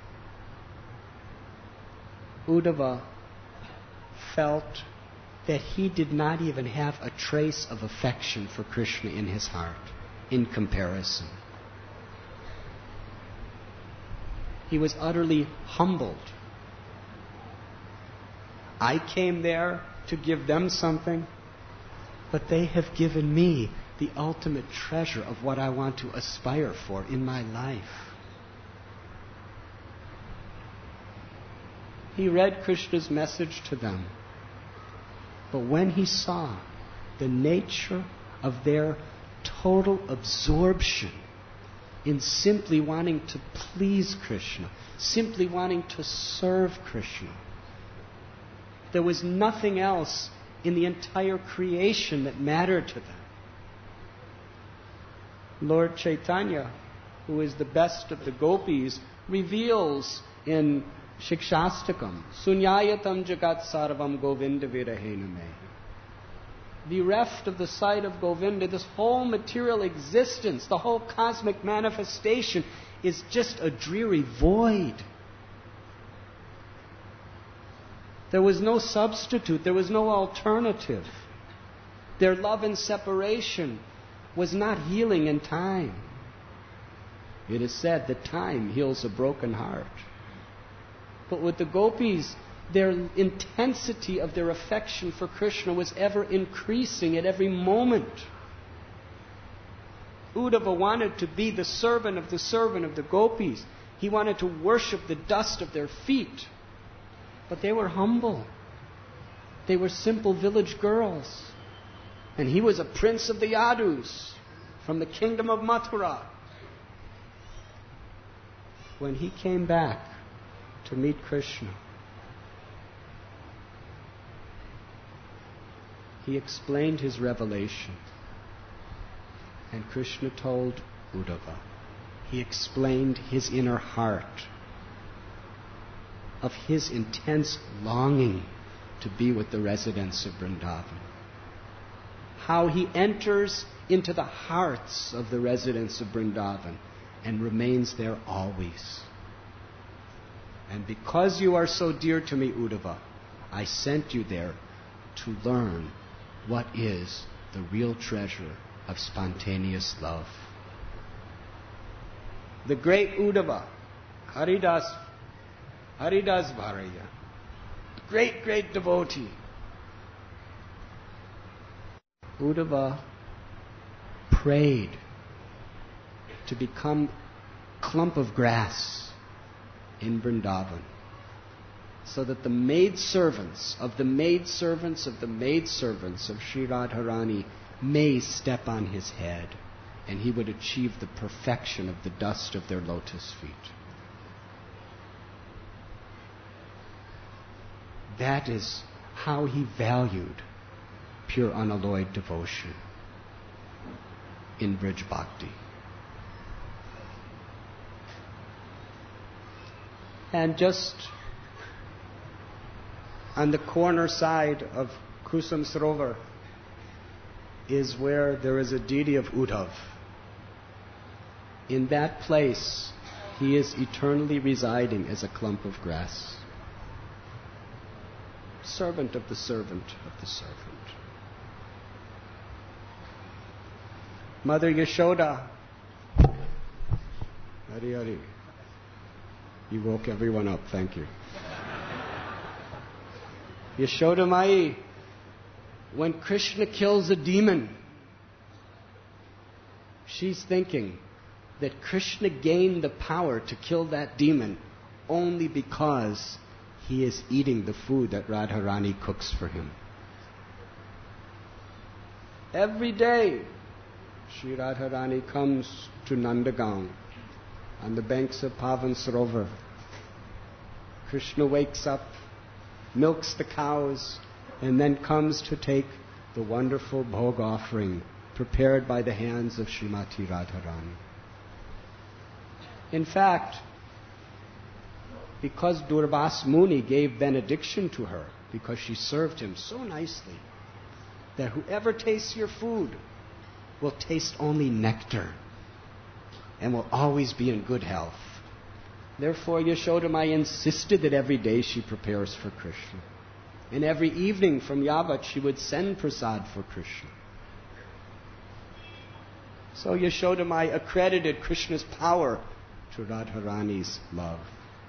Uddhava felt that he did not even have a trace of affection for Krishna in his heart in comparison. He was utterly humbled. I came there to give them something, but they have given me the ultimate treasure of what I want to aspire for in my life. He read Krishna's message to them, but when he saw the nature of their total absorption in simply wanting to please Krishna, simply wanting to serve Krishna, there was nothing else in the entire creation that mattered to them. Lord Chaitanya, who is the best of the gopis, reveals in Shikshastakam, Sunyayatam jagat sarvam govinda virahena me. Bereft of the sight of Govinda, this whole material existence, the whole cosmic manifestation is just a dreary void. There was no substitute. There was no alternative. Their love and separation was not healing in time. It is said that time heals a broken heart. But with the gopis, their intensity of their affection for Krishna was ever increasing at every moment. Uddhava wanted to be the servant of the gopis. He wanted to worship the dust of their feet. But they were humble. They were simple village girls. And he was a prince of the Yadus from the kingdom of Mathura. When he came back to meet Krishna, he explained his revelation. And Krishna told Uddhava. He explained his inner heart of his intense longing to be with the residents of Vrindavan. How he enters into the hearts of the residents of Vrindavan and remains there always. And because you are so dear to me, Uddhava, I sent you there to learn what is the real treasure of spontaneous love. The great Uddhava, Haridas Bharaya, great devotee. Uddhava prayed to become a clump of grass in Vrindavan, so that the maidservants of the maidservants of the maidservants of Sri Radharani may step on his head, and he would achieve the perfection of the dust of their lotus feet. That is how he valued pure unalloyed devotion in Brij Bhakti. And just on the corner side of Kusum Sarovar is where there is a deity of Uddhav. In that place, he is eternally residing as a clump of grass. Servant of the servant of the servant. Mother Yashoda. Hari Hari. You woke everyone up, thank you. Yashoda Mai, when Krishna kills a demon, she's thinking that Krishna gained the power to kill that demon only because he is eating the food that Radharani cooks for him. Every day, Shri Radharani comes to Nandagaon on the banks of Pavan Sarovar. Krishna wakes up, milks the cows, and then comes to take the wonderful bhog offering prepared by the hands of Srimati Radharani. In fact, because Durvas Muni gave benediction to her, because she served him so nicely, that whoever tastes your food will taste only nectar and will always be in good health. Therefore, Yashodamai insisted that every day she prepares for Krishna. And every evening from Yavat, she would send prasad for Krishna. So Yashodamai accredited Krishna's power to Radharani's love.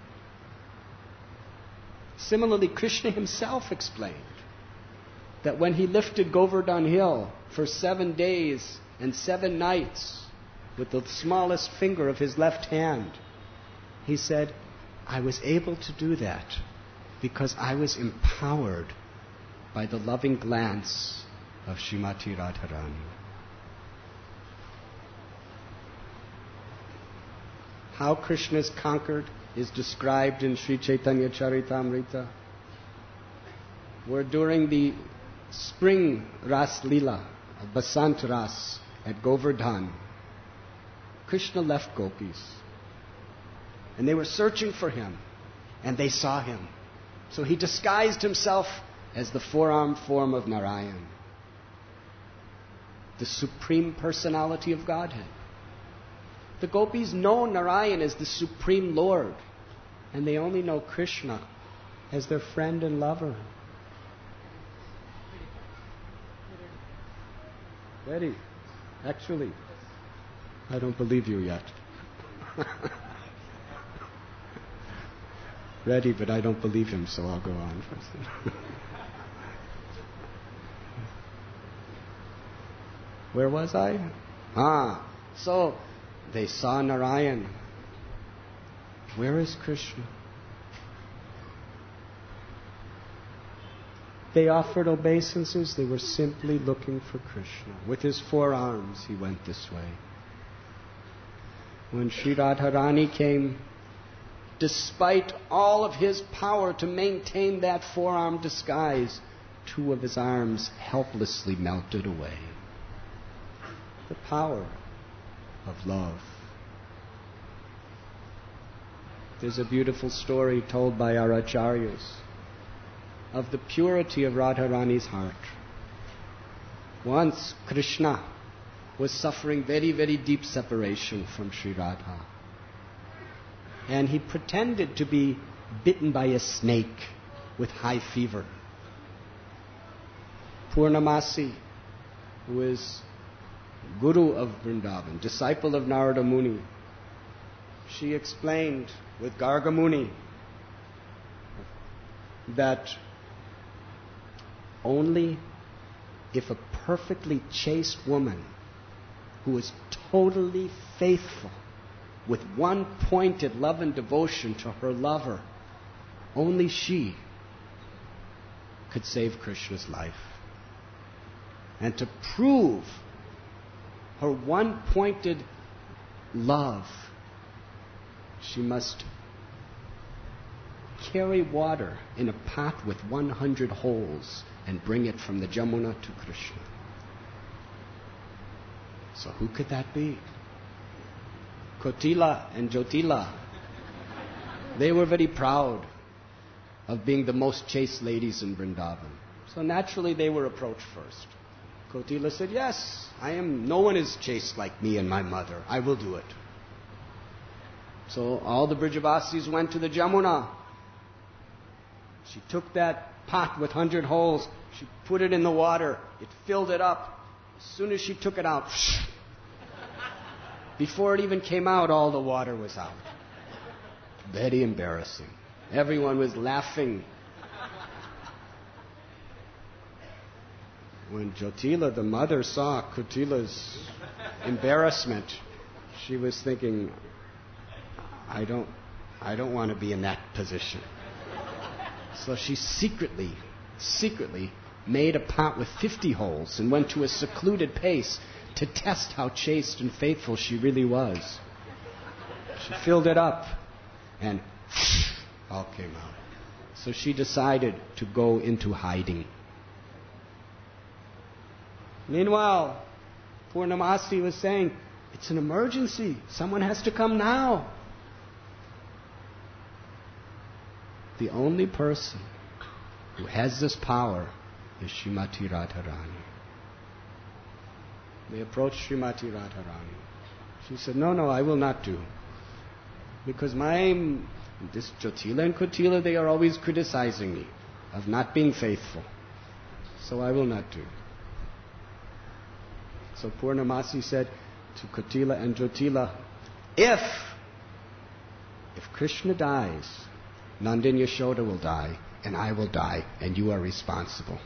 Similarly, Krishna himself explained that when he lifted Govardhan Hill for 7 days and 7 nights with the smallest finger of his left hand, he said, I was able to do that because I was empowered by the loving glance of Srimati Radharani. How Krishna is conquered is described in Sri Chaitanya Charitamrita, where during the spring Ras Leela, Basant Ras at Govardhan, Krishna left gopis. And they were searching for him, and they saw him. So he disguised himself as the four-armed form of Narayan, the Supreme Personality of Godhead. The gopis know Narayan as the Supreme Lord, and they only know Krishna as their friend and lover. Ready? Actually, I don't believe you yet. Ready, but I don't believe him, so I'll go on first. Where was I? So they saw Narayan. Where is Krishna? They offered obeisances. They were simply looking for Krishna. With his 4 arms, he went this way. When Sri Radharani came, despite all of his power to maintain that 4-arm disguise, 2 of his arms helplessly melted away. The power of love. There's a beautiful story told by our acharyas of the purity of Radharani's heart. Once Krishna was suffering very, very deep separation from Sri Radha. And he pretended to be bitten by a snake with high fever. Purnamasi, who is Guru of Vrindavan, disciple of Narada Muni, she explained with Garga Muni that only if a perfectly chaste woman who is totally faithful with one pointed love and devotion to her lover, only she could save Krishna's life. And to prove her one-pointed love, she must carry water in a pot with 100 holes and bring it from the Jamuna to Krishna. So who could that be? Kotila and Jotila. They were very proud of being the most chaste ladies in Vrindavan. So naturally they were approached first. Kotila said, yes, no one is chaste like me and my mother. I will do it. So all the Brijavasis went to the Jamuna. She took that pot with 100 holes. She put it in the water. It filled it up. As soon as she took it out, before it even came out, all the water was out. Very embarrassing. Everyone was laughing. When Jotila, the mother, saw Kotila's embarrassment, she was thinking, I don't want to be in that position. So she secretly made a pot with 50 holes and went to a secluded place to test how chaste and faithful she really was. She filled it up and all came out. So she decided to go into hiding. Meanwhile, Purnamasi was saying, it's an emergency. Someone has to come now. The only person who has this power is Srimati Radharani. They approached Srimati Radharani. She said, no, I will not do. Because this Jotila and Kotila, they are always criticizing me of not being faithful. So I will not do. So Purnamasi said to Kotila and Jotila, if Krishna dies, Nanda and Yashoda will die, and I will die, and you are responsible.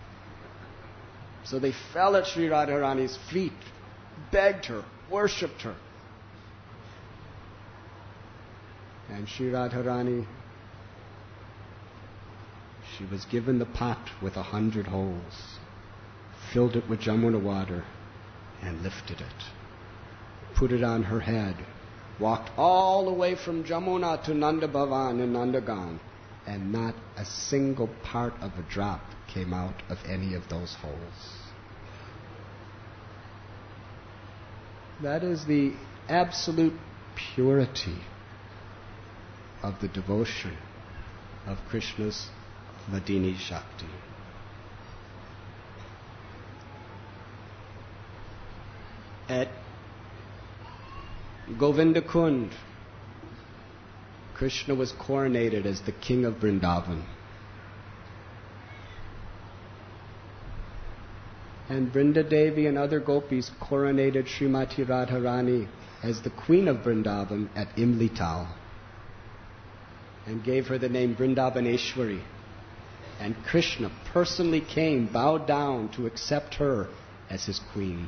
So they fell at Sri Radharani's feet, begged her, worshipped her. And Sri Radharani, she was given the pot with 100 holes, filled it with Jamuna water, and lifted it. Put it on her head, walked all the way from Jamuna to Nanda Bhavan in Nandagan, and not a single part of a drop came out of any of those holes. That is the absolute purity of the devotion of Krishna's Vladini Shakti. At Govinda Kund, Krishna was coronated as the king of Vrindavan. And Vrinda Devi and other gopis coronated Srimati Radharani as the queen of Vrindavan at Imlital and gave her the name Vrindavaneshwari. And Krishna personally came, bowed down to accept her as his queen.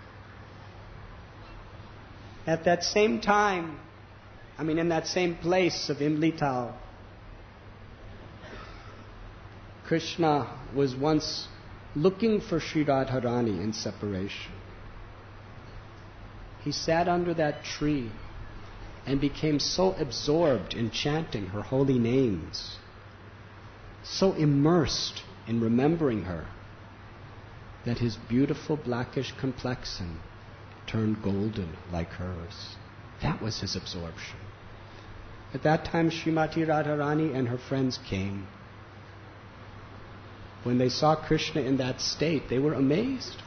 At that same time, in that same place of Imlital, Krishna was once looking for Sri Radharani in separation. He sat under that tree and became so absorbed in chanting her holy names, so immersed in remembering her, that his beautiful blackish complexion turned golden like hers. That was his absorption. At that time, Srimati Radharani and her friends came. When they saw Krishna in that state, they were amazed.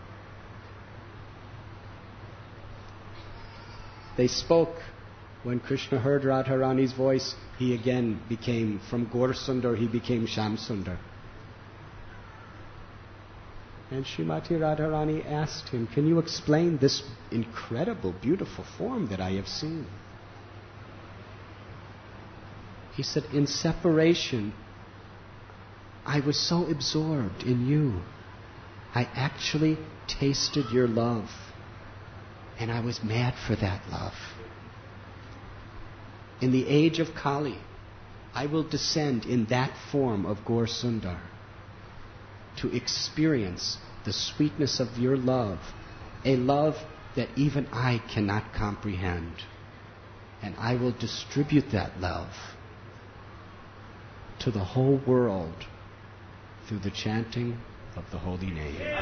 They spoke. When Krishna heard Radharani's voice, he again became, from Gaur Sundar, he became Sham Sundar. And Srimati Radharani asked him, can you explain this incredible, beautiful form that I have seen? He said, in separation, I was so absorbed in you. I actually tasted your love. And I was mad for that love. In the age of Kali, I will descend in that form of Gaur Sundar to experience the sweetness of your love, a love that even I cannot comprehend. And I will distribute that love to the whole world through the chanting of the holy name.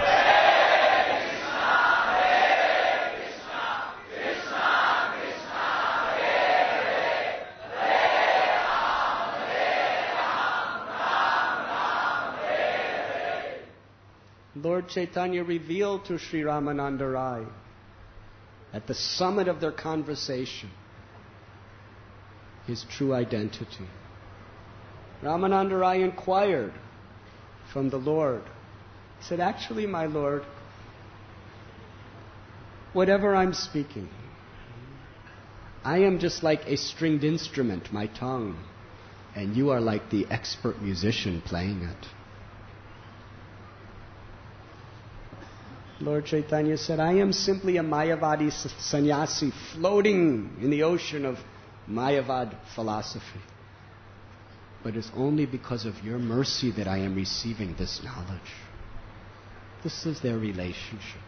Lord Chaitanya revealed to Sri Ramananda Rai at the summit of their conversation his true identity. Ramananda Rai inquired from the Lord. He said, actually, my Lord, whatever I'm speaking, I am just like a stringed instrument, my tongue, and you are like the expert musician playing it. Lord Chaitanya said, I am simply a Mayavadi sannyasi floating in the ocean of Mayavad philosophy. But it's only because of your mercy that I am receiving this knowledge. This is their relationship.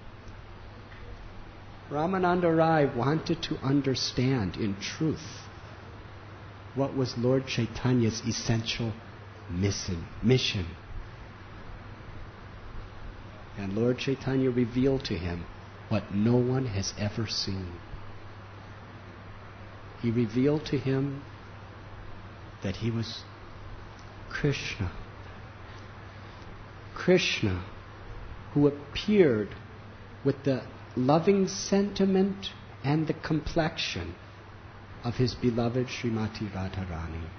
Ramananda Rai wanted to understand in truth what was Lord Chaitanya's essential mission. And Lord Chaitanya revealed to him what no one has ever seen. He revealed to him that he was Krishna. Krishna, who appeared with the loving sentiment and the complexion of his beloved Srimati Radharani.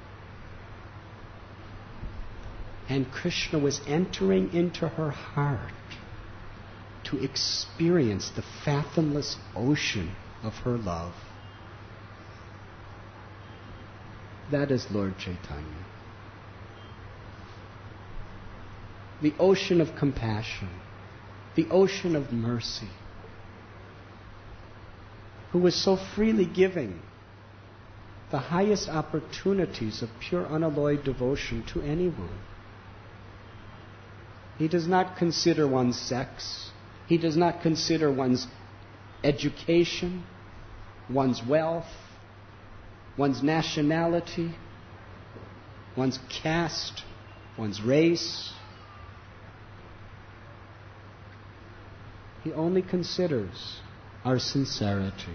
And Krishna was entering into her heart to experience the fathomless ocean of her love. That is Lord Chaitanya. The ocean of compassion, the ocean of mercy, who was so freely giving the highest opportunities of pure unalloyed devotion to anyone. He does not consider one's sex. He does not consider one's education, one's wealth, one's nationality, one's caste, one's race. He only considers our sincerity.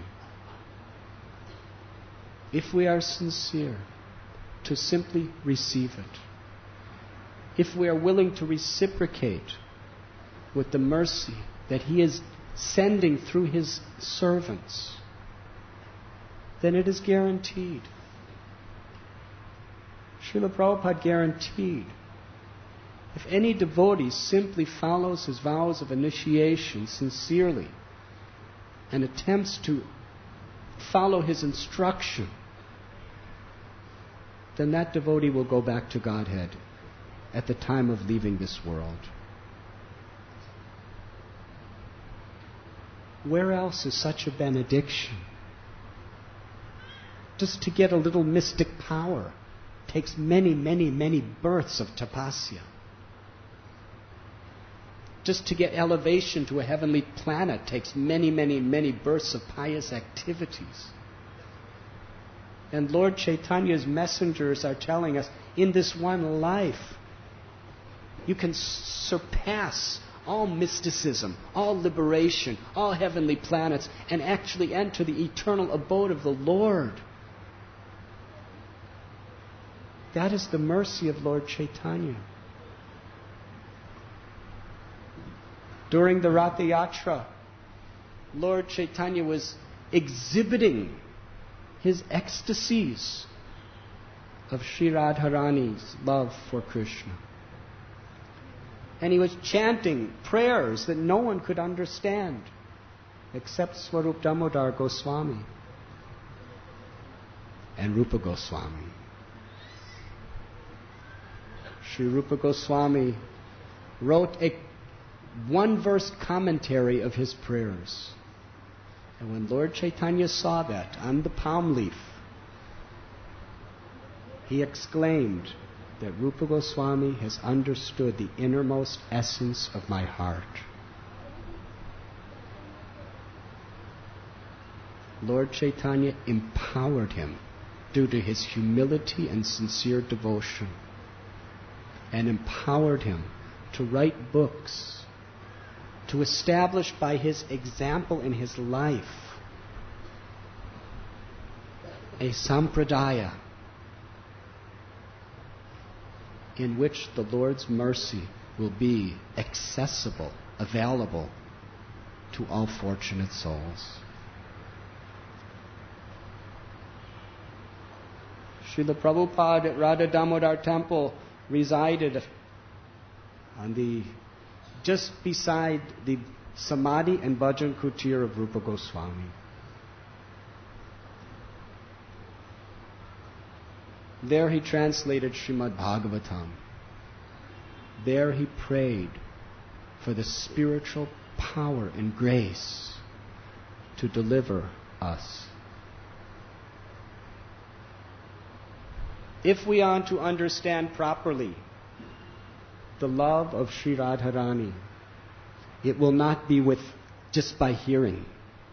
If we are sincere to simply receive it, if we are willing to reciprocate with the mercy that He is sending through His servants, then it is guaranteed. Srila Prabhupada guaranteed, if any devotee simply follows his vows of initiation sincerely and attempts to follow his instruction, then that devotee will go back to Godhead at the time of leaving this world. Where else is such a benediction? Just to get a little mystic power takes many, many, many births of tapasya. Just to get elevation to a heavenly planet takes many, many, many births of pious activities. And Lord Chaitanya's messengers are telling us, in this one life, you can surpass all mysticism, all liberation, all heavenly planets, and actually enter the eternal abode of the Lord. That is the mercy of Lord Chaitanya. During the Ratha Yatra, Lord Chaitanya was exhibiting his ecstasies of Sri Radharani's love for Krishna. And he was chanting prayers that no one could understand except Swarup Damodar Goswami and Rupa Goswami. Sri Rupa Goswami wrote a one-verse commentary of his prayers. And when Lord Chaitanya saw that on the palm leaf, he exclaimed that Rupa Goswami has understood the innermost essence of my heart. Lord Chaitanya empowered him due to his humility and sincere devotion, and empowered him to write books, to establish by his example in his life a sampradaya in which the Lord's mercy will be accessible, available to all fortunate souls. Srila Prabhupada at Radha Damodar Temple resided on just beside the Samadhi and Bhajan Kutir of Rupa Goswami. There he translated Srimad Bhagavatam. There he prayed for the spiritual power and grace to deliver us. If we are to understand properly the love of Sri Radharani, it will not be just by hearing.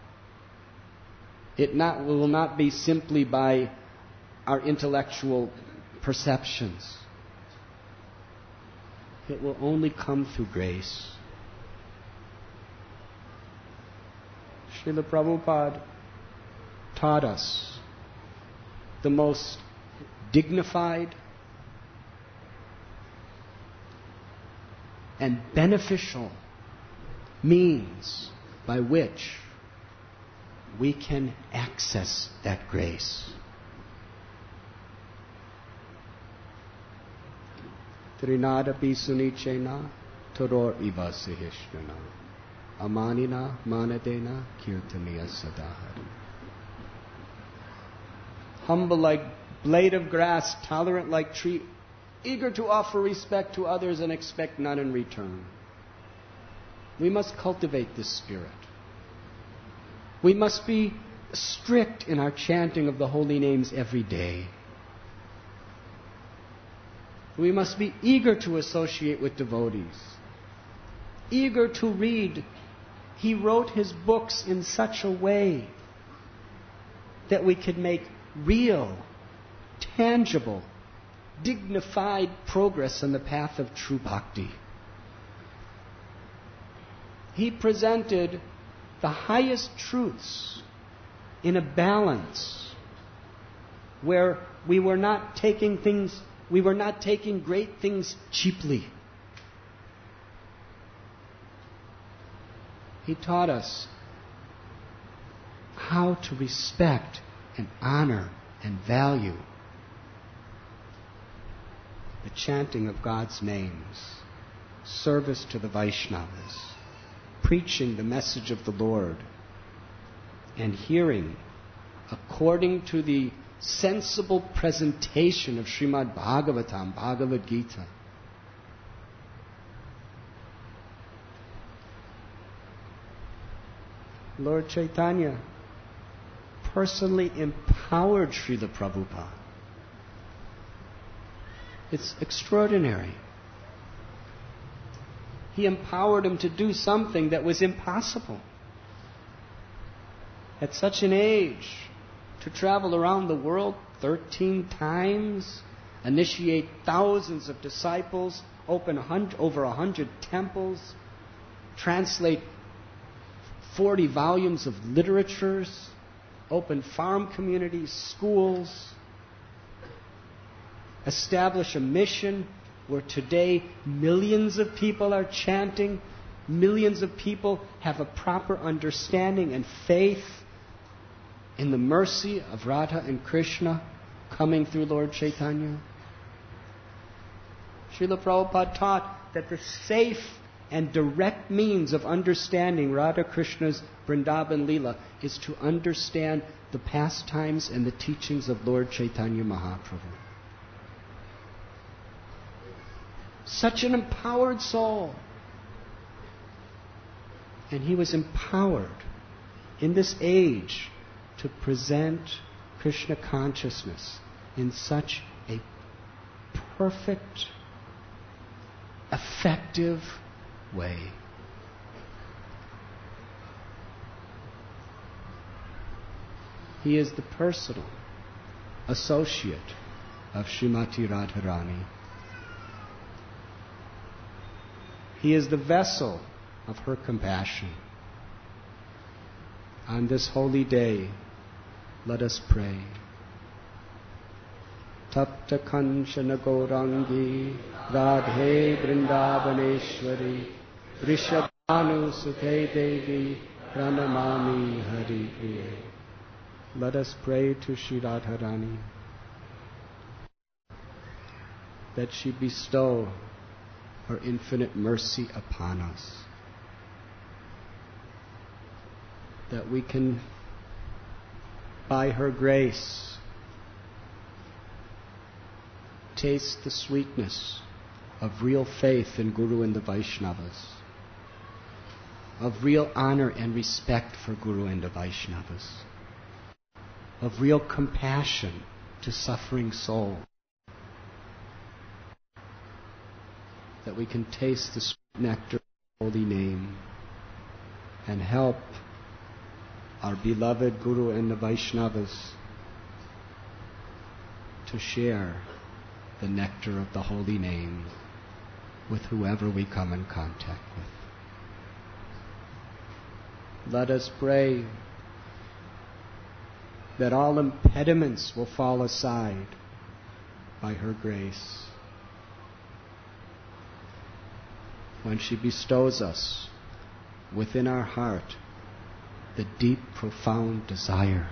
It will not be simply by our intellectual perceptions. It will only come through grace. Srila Prabhupada taught us the most dignified and beneficial means by which we can access that grace. Trinadapi sunichena toror iva sihishnana amanina manadena kirtaniya sadahari. Humble like blade of grass, tolerant like tree, eager to offer respect to others and expect none in return. We must cultivate this spirit. We must be strict in our chanting of the holy names every day. We must be eager to associate with devotees, eager to read. He wrote his books in such a way that we could make real, tangible, dignified progress on the path of true bhakti. He presented the highest truths in a balance where we were not taking great things cheaply. He taught us how to respect and honor and value the chanting of God's names, service to the Vaishnavas, preaching the message of the Lord, and hearing, according to the sensible presentation of Srimad Bhagavatam, Bhagavad Gita. Lord Chaitanya personally empowered Srila Prabhupada. It's extraordinary. He empowered him to do something that was impossible. At such an age, to travel around the world 13 times, initiate thousands of disciples, open over 100 temples, translate 40 volumes of literatures, open farm communities, schools, establish a mission where today millions of people are chanting, millions of people have a proper understanding and faith in the mercy of Radha and Krishna coming through Lord Chaitanya. Srila Prabhupada taught that the safe and direct means of understanding Radha Krishna's Vrindavan Leela is to understand the pastimes and the teachings of Lord Chaitanya Mahaprabhu. Such an empowered soul. And he was empowered in this age to present Krishna consciousness in such a perfect, effective way. He is the personal associate of Srimati Radharani. He is the vessel of her compassion. On this holy day, let us pray. Tapta Kanchana Gaurangi Radhe Vrindavaneshwari Vrishabhanu Sukhe Devi Pranamami Hari Priye. Let us pray to Shri Radharani that she bestow her infinite mercy upon us, that we can, by her grace, taste the sweetness of real faith in Guru and the Vaishnavas, of real honor and respect for Guru and the Vaishnavas, of real compassion to suffering souls, that we can taste the sweet nectar of the holy name and help our beloved Guru and the Vaishnavas to share the nectar of the holy name with whoever we come in contact with. Let us pray that all impediments will fall aside by her grace when she bestows us within our heart the deep, profound desire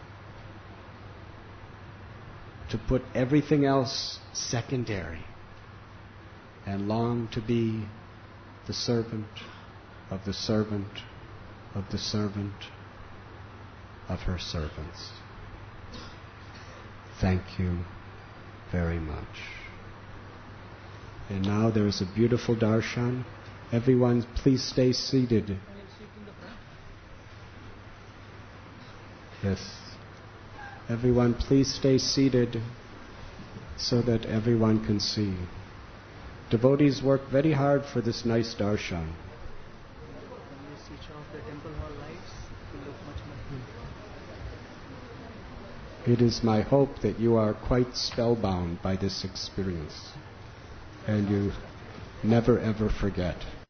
to put everything else secondary and long to be the servant of the servant of the servant of her servants. Thank you very much. And now there is a beautiful darshan. Everyone, please stay seated. Yes. Everyone, please stay seated so that everyone can see. Devotees work very hard for this nice darshan. It is my hope that you are quite spellbound by this experience and you never ever forget.